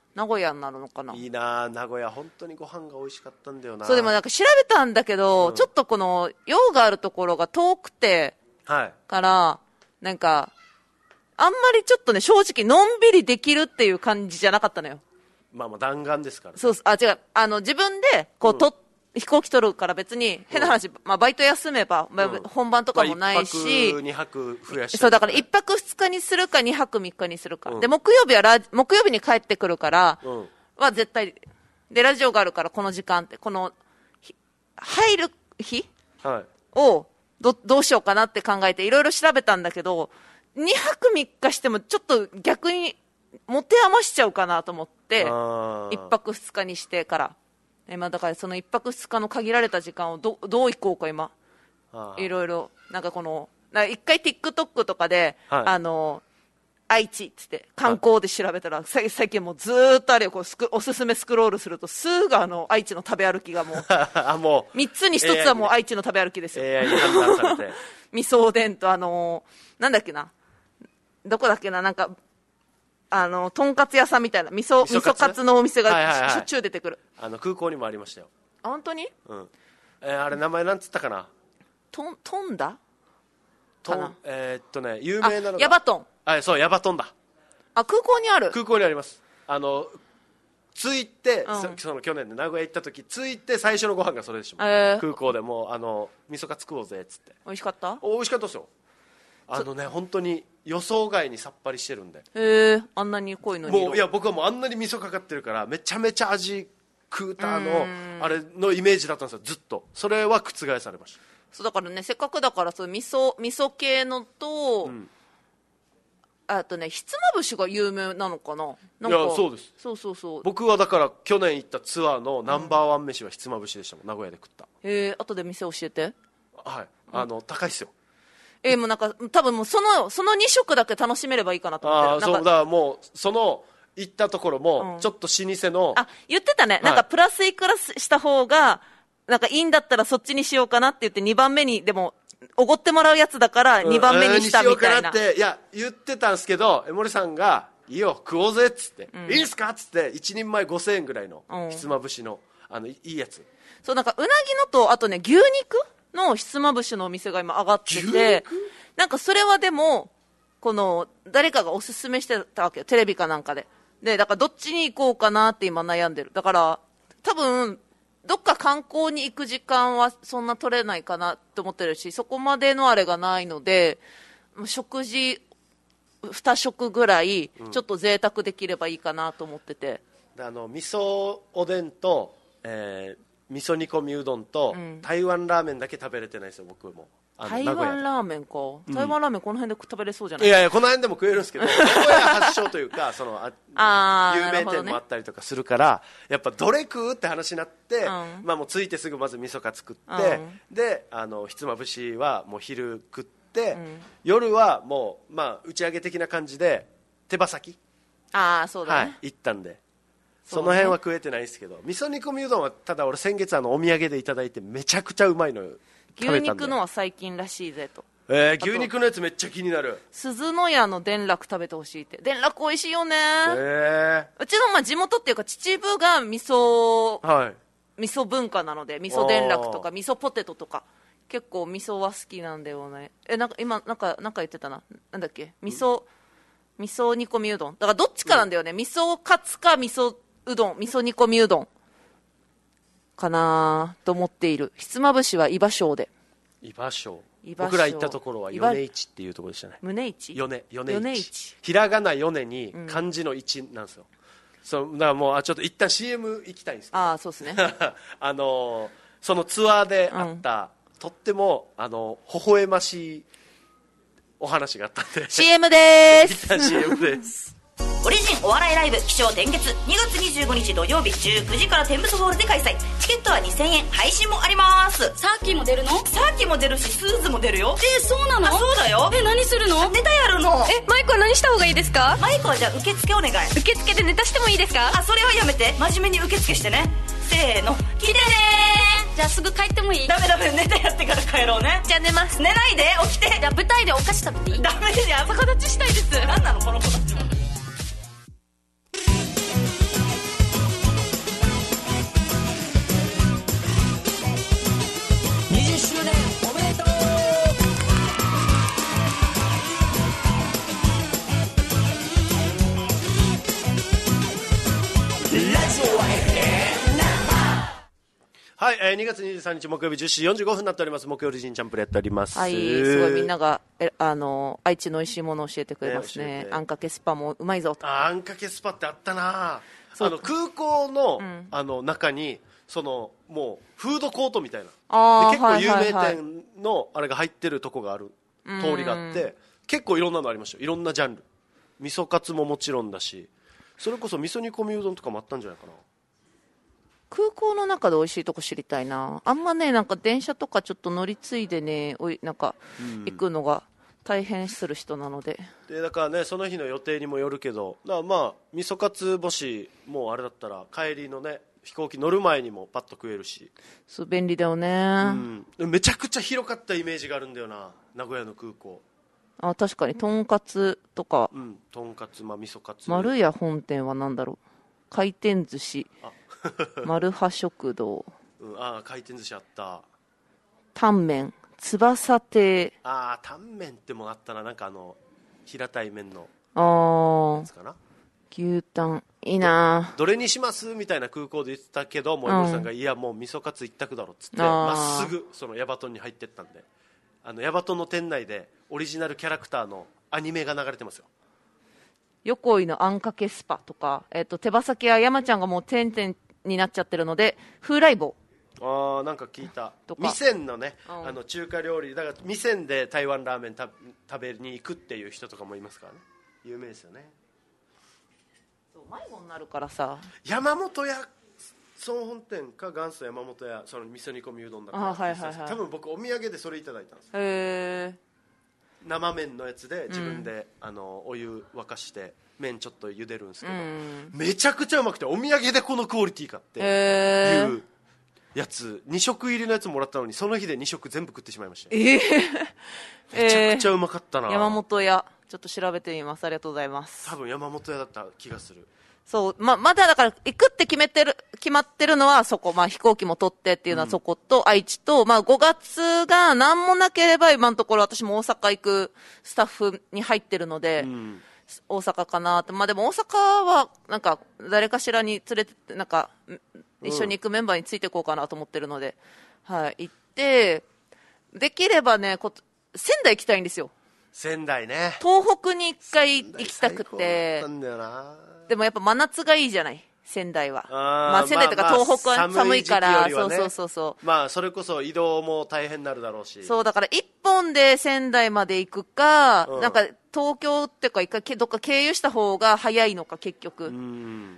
名古屋になるのかな。 いいな、名古屋本当にご飯が美味しかったんだよな。 そう、でもなんか調べたんだけど、うん、ちょっとこの用があるところが遠くて、はい、からなんかあんまりちょっとね、正直のんびりできるっていう感じじゃなかったのよ。 まあまあ弾丸ですから、ね、 そう、あ、違う、あの自分でこう、うん、と飛行機取るから別に変な話、うん、まあ、バイト休めば、まあ、本番とかもないし、まあ、いっぱくにはく増やして、ね、そうだからいっぱくふつかにするかにはくみっかにするか、うん、で木曜日はラ木曜日に帰ってくるから、うん、は絶対でラジオがあるからこの時間ってこの入る日、はい、を ど, どうしようかなって考えていろいろ調べたんだけど、にはくみっかしてもちょっと逆に持て余しちゃうかなと思っていっぱくふつかにしてから。今だからそのいっぱくふつかの限られた時間を ど, どういこうか今いろいろなんかこの一回 TikTok とかで、はい、あの愛知っつって観光で調べたら、はい、最近もうずーっとあれよこうスクおすすめスクロールするとすぐあの愛知の食べ歩きがもうあもうみっつにひとつはもう愛知の食べ歩きですよ。 エーアイ に判断されて味噌おでんとあのー、なんだっけなどこだっけななんかあのとんかつ屋さんみたいな味噌味噌カツのお店がしょっちゅう出てくる。 あの空港にもありましたよ。 あ、本当に？ うん。えー、あれ名前なんつったかな。 とんとんだ？ とんえー、っとね有名なのがヤバトン。 あ、そうヤバトンだ。 あ、空港にある。 空港にあります。あの着いて、うん、その去年で名古屋行った時着いて最初のご飯がそれでしょ。えー、空港でもうあの味噌カツ食おうぜっつって。 美味しかった？ お美味しかったですよ。あのね本当に予想外にさっぱりしてるんで。 へえ、あんなに濃いのに。 もういや僕はもうあんなに味噌かかってるからめちゃめちゃ味クーターのあれのイメージだったんですよずっと。それは覆されました。 そうだからねせっかくだからそう味噌味噌系のと、うん、あとねひつまぶしが有名なのかな。なんかいやそうです。 そうそうそう。 僕はだから去年行ったツアーのナンバーワン飯はひつまぶしでしたもん、名古屋で食った。 へえ、後で店教えて。 はい、あの、うん、高いっすよ。 えー、もうなんか多分もうそのそのに食だけ楽しめればいいかなと思ってる。 あ、そうだからもうその行ったところもちょっと老舗の、うん、 あ言ってたね、はい、なんかプラスいくらした方がなんかいいんだったらそっちにしようかなって言ってにばんめにでもおごってもらうやつだからにばんめにしたみたいな、うん、にしようかなっていや言ってたんですけど江森さんがいいよ食おうぜっつって、うん、いいんすかっつっていちにんまえごせんえんぐらいのひつまぶしのあのいいやつ。 そうなんかうなぎのとあとね牛肉のひつまぶしのお店が今上がってて、なんかそれはでもこの誰かがおすすめしてたわけよテレビかなんかで。でだからどっちに行こうかなって今悩んでる。だから多分どっか観光に行く時間はそんな取れないかなと思ってるし、そこまでのあれがないので食事に食ぐらいちょっと贅沢できればいいかなと思ってて、 うん、あの味噌おでんと、えー味噌煮込みうどんと、うん、台湾ラーメンだけ食べれてないですよ僕も。 台湾ラーメンか、うん、台湾ラーメンこの辺で食べれそうじゃない？ いやいやこの辺でも食えるんですけど名古屋発祥というかそのああ有名店もあったりとかするから、ね、やっぱどれ食うって話になって、うんまあ、もう着いてすぐまず味噌カツ食って、うん、であのひつまぶしはもう昼食って、うん、夜はもう、まあ、打ち上げ的な感じで手羽先あそうだ、ねはい、 行ったんでその辺は食えてないですけど、味噌煮込みうどんはただ俺先月あのお土産でいただいてめちゃくちゃうまいのよ。 牛肉のは最近らしいぜと。 えー、牛肉のやつめっちゃ気になる。 鈴の屋の田楽食べてほしいって。田楽美味しいよね、えー、うちのまあ地元っていうか秩父が味噌、はい、味噌文化なので味噌田楽とか味噌ポテトとか結構味噌は好きなんだよね。えなんか今なんかなんか言ってたな、なんだっけ味噌、うん、味噌煮込みうどんだからどっちかなんだよね、うん、味噌カツか味噌うどん味噌煮込みうどんかなと思っている。ひつまぶしは伊庭省で。 伊庭省僕ら行ったところは米市っていうところでしたね。 宗市米米市ひらがな米に漢字の一なんですよ、うん、そうだからもうあちょっと一旦 シーエム 行きたいんですけどあそうですねあのそのツアーであった、うん、とってもあの微笑ましいお話があったんでシーエム でーす一旦 シーエム ですオリジンお笑いライブ起承転結にがつにじゅうごにち土曜日じゅうくじから天むすホールで開催。チケットはにせんえん、配信もあります。 サーキーも出るの？ サーキーも出るしスーズも出るよ。 えー、そうなの？ あ、そうだよ。 え、何するの？ ネタやるの。 え、マイクは何した方がいいですか？ マイクはじゃあ受付お願い。 受付でネタしてもいいですか？ あ、それはやめて、真面目に受付してね。せーの、来てねー。 じゃあすぐ帰ってもいい？ ダメダメ、ネタやってから帰ろうね。 じゃあ寝ます。 寝ないで、起きて。 じゃあ舞台でお菓子食べていい？ ダメじゃん、 逆立ちしたいです。 何なのこの子たちは。 はい、えー、にがつにじゅうさんにち木曜日じゅっしよんじゅうごふんになっております。木曜日ジンチャンプルやっております。 はい、すごいみんながえあの愛知の美味しいものを教えてくれますね。 ねあんかけスパもうまいぞと。 ああんかけスパってあったな。あの空港の、うん、あの中にそのもうフードコートみたいなあで結構有名はいはいはい、 店のあれが入ってるとこがある通りがあって結構いろんなのありましたよ。いろんなジャンル、味噌カツももちろんだし、それこそ味噌煮込みうどんとかもあったんじゃないかな。 空港の中で美味しいとこ知りたいな。あんまねなんか電車とかちょっと乗り継いでねおいなんか行くのが大変する人なので、 うん、でだからねその日の予定にもよるけど、だからまあ味噌カツもしもうあれだったら帰りのね飛行機乗る前にもパッと食えるし、 そう便利だよね、 うん、めちゃくちゃ広かったイメージがあるんだよな名古屋の空港。 あ確かにとんかつとか、 うん、とんかつ、まあ、味噌カツ。 丸屋本店は何だろう、回転寿司マルハ食堂、 うん、あ回転寿司あった。 タンメン翼亭、 あタンメンってもあったな。なんかあの平たい麺のあやつかな。 牛タンいいな。 どれにしますみたいな空港で言ってたけども、江森さんが、うん、いやもう味噌カツ一択だろっつってまっすぐそのヤバトンに入ってったんで、あのヤバトンの店内でオリジナルキャラクターのアニメが流れてますよ。 横井のあんかけスパとか、えー、と手羽先は山ちゃんがもう点々になっちゃってるので風来坊、 あなんか聞いた。味仙のね、うん、あの中華料理だから味仙で台湾ラーメンた食べに行くっていう人とかもいますからね。有名ですよね。 そう迷子になるからさ。 山本屋総本店か元祖山本屋その味噌煮込みうどんだから、 あ、はいはいはい、 多分僕お土産でそれいただいたんですよ。 へー。 生麺のやつで自分で、うん、あのお湯沸かして麺ちょっと茹でるんですけど、うん、めちゃくちゃうまくてお土産でこのクオリティかっていうやつに食入りのやつもらったのにその日でに食全部食ってしまいました。 えー、 めちゃくちゃうまかったな、えー、 山本屋ちょっと調べてみます。ありがとうございます。 多分山本屋だった気がする。 そう ま, まだだから行くって決めてる決まってるのはそこ、まあ、飛行機も取ってっていうのはそこと、うん、愛知と、まあ、ごがつが何もなければ今のところ私も大阪行くスタッフに入ってるので、うん、大阪かなって。まあ、でも大阪はなんか誰かしらに連れてなんか一緒に行くメンバーについていこうかなと思ってるので、うん、はい、行ってできればねこ仙台行きたいんですよ。 仙台ね、 東北に一回行きたくて。 なんだよな。 でもやっぱ真夏がいいじゃない仙台は。あ、まあ、仙台とか東北は寒いから、ね、そうそうそうそう、 まあそれこそ移動も大変になるだろうし、 そうだから一本で仙台まで行くか、うん、なんか東京っていうか一回どっか経由した方が早いのか結局、うん、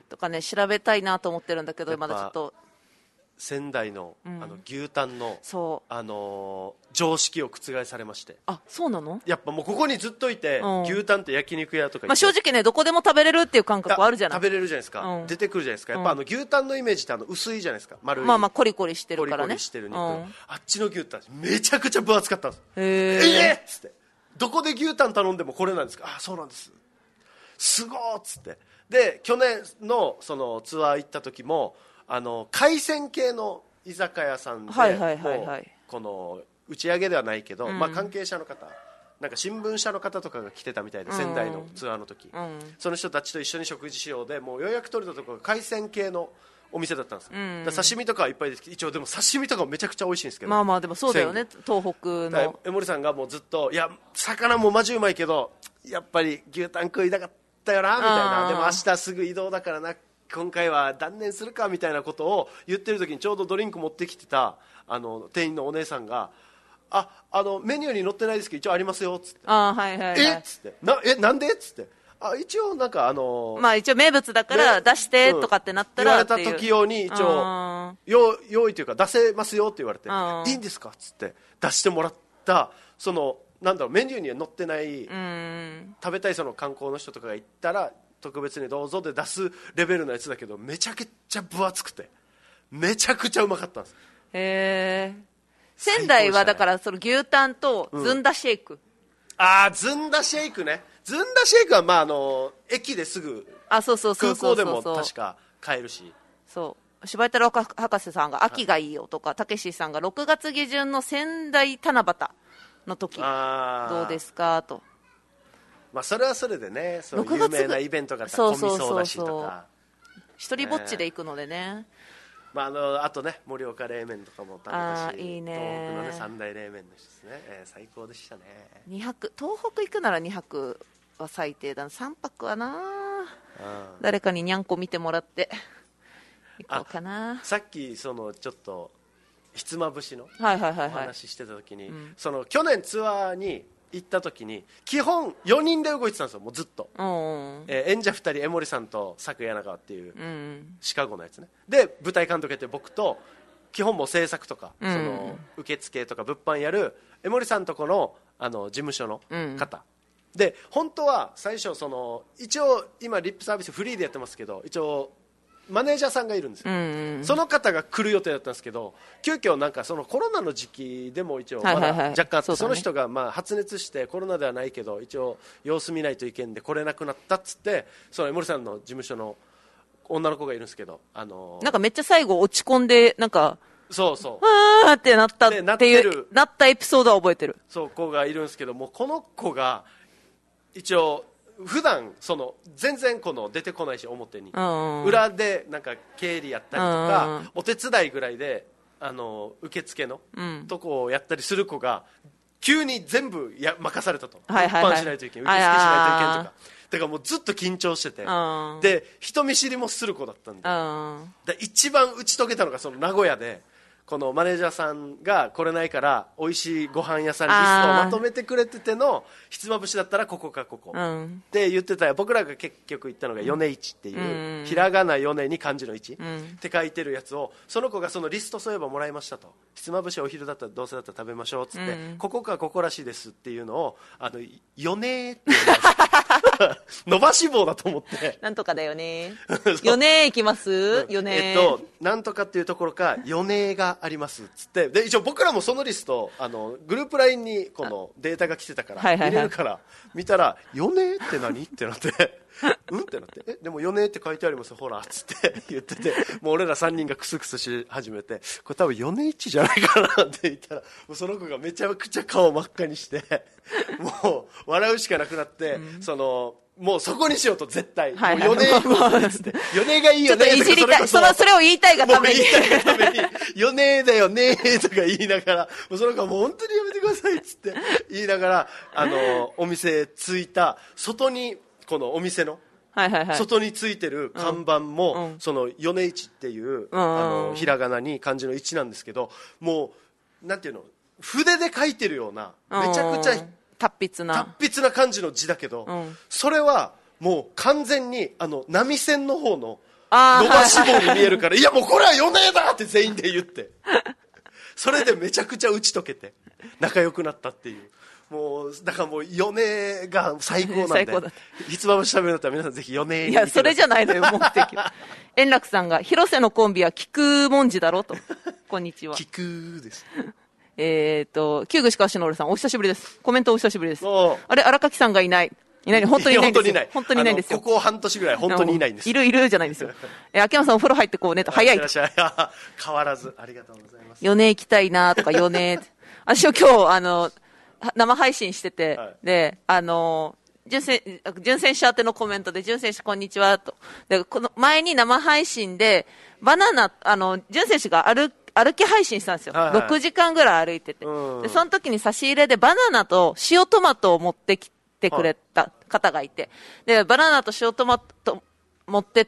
とかね調べたいなと思ってるんだけどまだちょっと仙台 の,、うん、あの牛タンの、 そうあのー、常識を覆されまして。 あ、そうなの。 やっぱもうここにずっといて、うん、牛タンって焼肉屋とか、 まあ、正直ねどこでも食べれるっていう感覚はあるじゃない。 食べれるじゃないですか、うん、出てくるじゃないですか。やっぱあの牛タンのイメージってあの薄いじゃないですか、丸い、 まあまあコリコリしてるからね、 コリコリしてる肉、うん、あっちの牛タンめちゃくちゃ分厚かったんです。 へー、 えー、っつってどこで牛タン頼んでもこれなんですか。あ、そうなんです、すごーっつって。で去年 の, そのツアー行った時もあの海鮮系の居酒屋さんで、 はいはいはいはい、 この打ち上げではないけど、うん、まあ、関係者の方なんか新聞社の方とかが来てたみたいで、うん、仙台のツアーの時、うん、その人たちと一緒に食事しようでもう予約取れたところが海鮮系のお店だったんです、うん、だ刺身とかはいっぱいですけど一応でも刺身とかもめちゃくちゃ美味しいんですけど、 まあまあでもそうだよね東北の江森さんがもうずっといや魚もマジうまいけどやっぱり牛タン食いたかったよなみたいな、でも明日すぐ移動だからな今回は断念するかみたいなことを言ってる時にちょうどドリンク持ってきてたあの店員のお姉さんがああのメニューに載ってないですけど一応ありますよっつって、 あ、はいはいはい、 えっつってなえなんでっつってあ一応なんかあのまあ一応名物だから出してとかってなったら、 うん、言われた時用に一応用用意というか出せますよって言われていいんですかっつって出してもらったそのなんだろうメニューには載ってない食べたいその観光の人とかが行ったら特別にどうぞで出すレベルのやつだけどめちゃくちゃ分厚くてめちゃくちゃうまかったんです。 へー。仙台はだからその牛タンとずんだシェイク、うん、 ああずんだシェイクね。ずんだシェイクはまああの駅ですぐあそうそうそう空港でも確か買えるし、 そう柴井太郎博士さんが秋がいいよとかたけしさんがろくがつ下旬の仙台七夕の時どうですかと。 まあ、それはそれでねそう有名なイベントがあったら混みそうだしとか一人ぼっちで行くのでね、 まあ、あのあとね盛岡冷麺とかも食べたし、 いいね、 東北のね三大冷麺の一つですね、えー、最高でしたね。 にはく東北行くならにはくは最低だな。さんぱくはな、誰かににゃんこ見てもらって行こうかな。 さっきそのちょっとひつまぶしのおはいはいはいはい話してた時に、 うん、 その去年ツアーに行った時に基本よにんで動いてたんですよ、もうずっと、 うん、 えー、演者ふたり江森さんと佐久柳川っていう、 うん、 シカゴのやつねで舞台監督やって僕と基本も制作とか、うん、その受付とか物販やる江森さんとこの、あの事務所の方、うん、で本当は最初その一応今リップサービスフリーでやってますけど一応マネージャーさんがいるんですよ、うんうん、その方が来る予定だったんですけど急遽なんかそのコロナの時期でも一応まだ若干あって、その人がまあ発熱してコロナではないけど一応様子見ないといけんで来れなくなったっつってその江森さんの事務所の女の子がいるんですけど、あのー、 なんかめっちゃ最後落ち込んでなんかそうそうあーってなったっていうなったエピソードは覚えてる。 そう子がいるんですけどもこの子が一応普段その全然この出てこないし表に、うん、裏でなんか経理やったりとか、うん、お手伝いぐらいであの受付のとこをやったりする子が急に全部や任されたと、 はいはいはい、 一般しないといけん、受付しないといけんとかだからもうずっと緊張してて、うん、で人見知りもする子だったんで、うん、で一番打ち解けたのがその名古屋でこのマネージャーさんが来れないから美味しいご飯屋さんリストをまとめてくれててのひつまぶしだったらここかここ、うん、って言ってたよ。僕らが結局言ったのが米一っていう、うん、ひらがな米に漢字の一、うん、って書いてるやつをその子がそのリストそういえばもらいましたと、ひつまぶしお昼だったらどうせだったら食べましょうっつって、うん、ここかここらしいですっていうのをあの米っていう伸ばし棒だと思ってなんとかだよね米行きます米、 えっとなんとかっていうところか米がありますっつってで一応僕らもそのリストあのグループ ライン にこのデータが来てたから入れるから見たら米って何ってなってうんってなってえでも米って書いてありますほらっつって言っててもう俺らさんにんがクスクスし始めてこれ多分米一じゃないかなって言ったらもうその子がめちゃくちゃ顔真っ赤にしてもう笑うしかなくなって、うん、そのもうそこにしようと絶対、はいはい、もう米行こうっつって米がいいよねちょっといじりたいそのそれを言いたいがために言いたいがために米だよねとか言いながらもうその子はもう本当にやめてくださいっつって言いながらあのお店着いた外にこのお店のはいはいはい、 外についてる看板も、うん、その米一っていう、うん、あのひらがなに漢字の一なんですけどもうなんていうの筆で書いてるようなめちゃくちゃ達筆な達筆な漢字の字だけど、うん、それはもう完全にあの波線の方の伸ばし棒に見えるからいやもうこれは米だって全員で言ってそれでめちゃくちゃ打ち解けて仲良くなったっていうもうだからもう米が最高なんでひつまぶし食べるんだったら皆さんぜひ米にいやそれじゃないのよ目的円楽さんが広瀬のコンビは菊文字だろとこんにちは菊ですえっと旧具しかしのるさんお久しぶりですコメントお久しぶりですあれ荒垣さんがいないいない本当にいないんですよ本当にいないんですよここ半年ぐらい本当にいないんですいるいるじゃないんですよえ秋山さんお風呂入ってこうねと早いと変わらずありがとうございます米行きたいなとか米私は今日あの生配信してて、はい、で、あのー、純選、純選手宛てのコメントで、純選手こんにちは、と。で、この前に生配信で、バナナ、あの、純選手が歩、歩き配信したんですよ。はいはい、ろくじかんぐらい歩いてて。で、その時に差し入れでバナナと塩トマトを持ってきてくれた方がいて、で、バナナと塩トマト持ってった、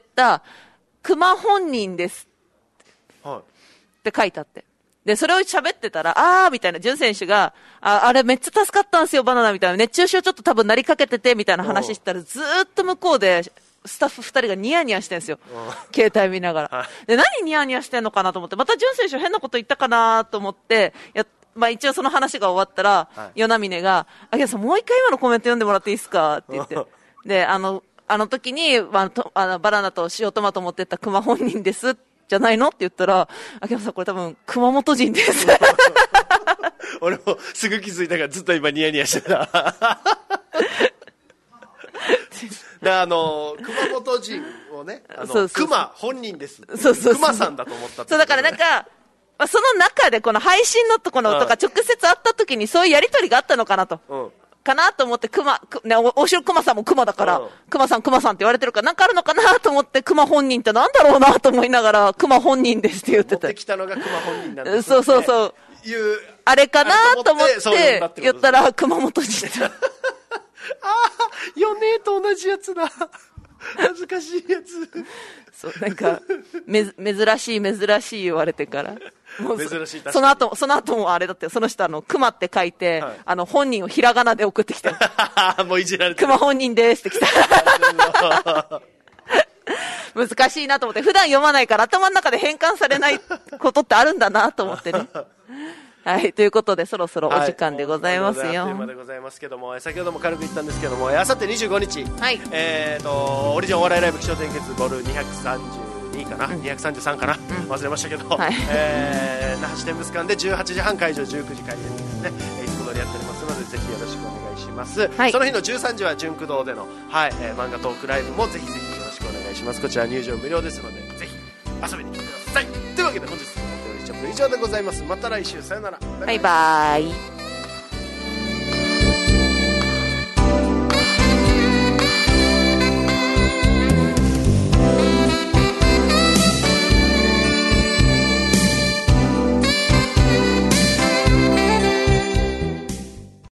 熊本人です。はい、って書いてあって。で、それを喋ってたら、あーみたいな、純選手が、あ、あれめっちゃ助かったんですよ、バナナみたいな。熱中症ちょっと多分なりかけてて、みたいな話したら、ずーっと向こうで、スタッフ二人がニヤニヤしてるんですよ。携帯見ながら。で、何ニヤニヤしてんのかなと思って、また純選手変なこと言ったかなと思って、や、まあ一応その話が終わったら、はい、与那峰が、あ、いやさんもう一回今のコメント読んでもらっていいですかって言って。で、あの、あの時に、まあ、とあのバナナと塩トマト持ってった熊本人ですって、じゃないのって言ったら、秋山さんこれ多分熊本人です俺もすぐ気づいたからずっと今ニヤニヤしてたであの熊本人をねあのそうそうそう熊本人ですそうそうそう熊さんだと思ったって、ね、 そうだからなんか、まあ、その中でこの配信のところとか直接会った時にそういうやり取りがあったのかなと、うんかなと思って、熊、ね、お、おしろ熊さんも熊だから、うん、熊さん熊さんって言われてるから、なんかあるのかなと思って、熊本人ってなんだろうなと思いながら、熊本人ですって言ってた。 持ってきたのが熊本人なんです、ね。 そうそうそう。 いう、 あれかなと思って、言ったら熊本人だ。 ああ、よねと同じやつだ。恥ずかしいやつ。 そう、なんか、めず、珍しい珍しい言われてから。もう珍しい。 その後、その後もあれだって、その人あの、熊って書いて、はい、あの、本人をひらがなで送ってきた。 もういじられてる。 熊本人ですって来た。難しいなと思って、普段読まないから頭の中で変換されないことってあるんだなと思ってね。はい、ということでそろそろお時間でございますよ。はい、あっという間でございますけども、先ほども軽く言ったんですけども、あさってにじゅうごにち、 はい、 えーと、オリジンお笑いライブ気象点結ボルにひゃくさんじゅうにかな、うん、にひゃくさんじゅうさんかな、うん、忘れましたけど、はい、えー、那覇市天物館でじゅうはちじはん会場、じゅうくじ開演ですね、いつも通りやっておりますので、ぜひよろしくお願いします。はい、その日のじゅうさんじは純駆動での、はい、えー、漫画トークライブもぜひぜひよろしくお願いします。こちら入場無料ですので、ぜひ遊びに来てください。というわけで本日のお料理チョップ以上でございます。また来週、さよなら。 バイバイ。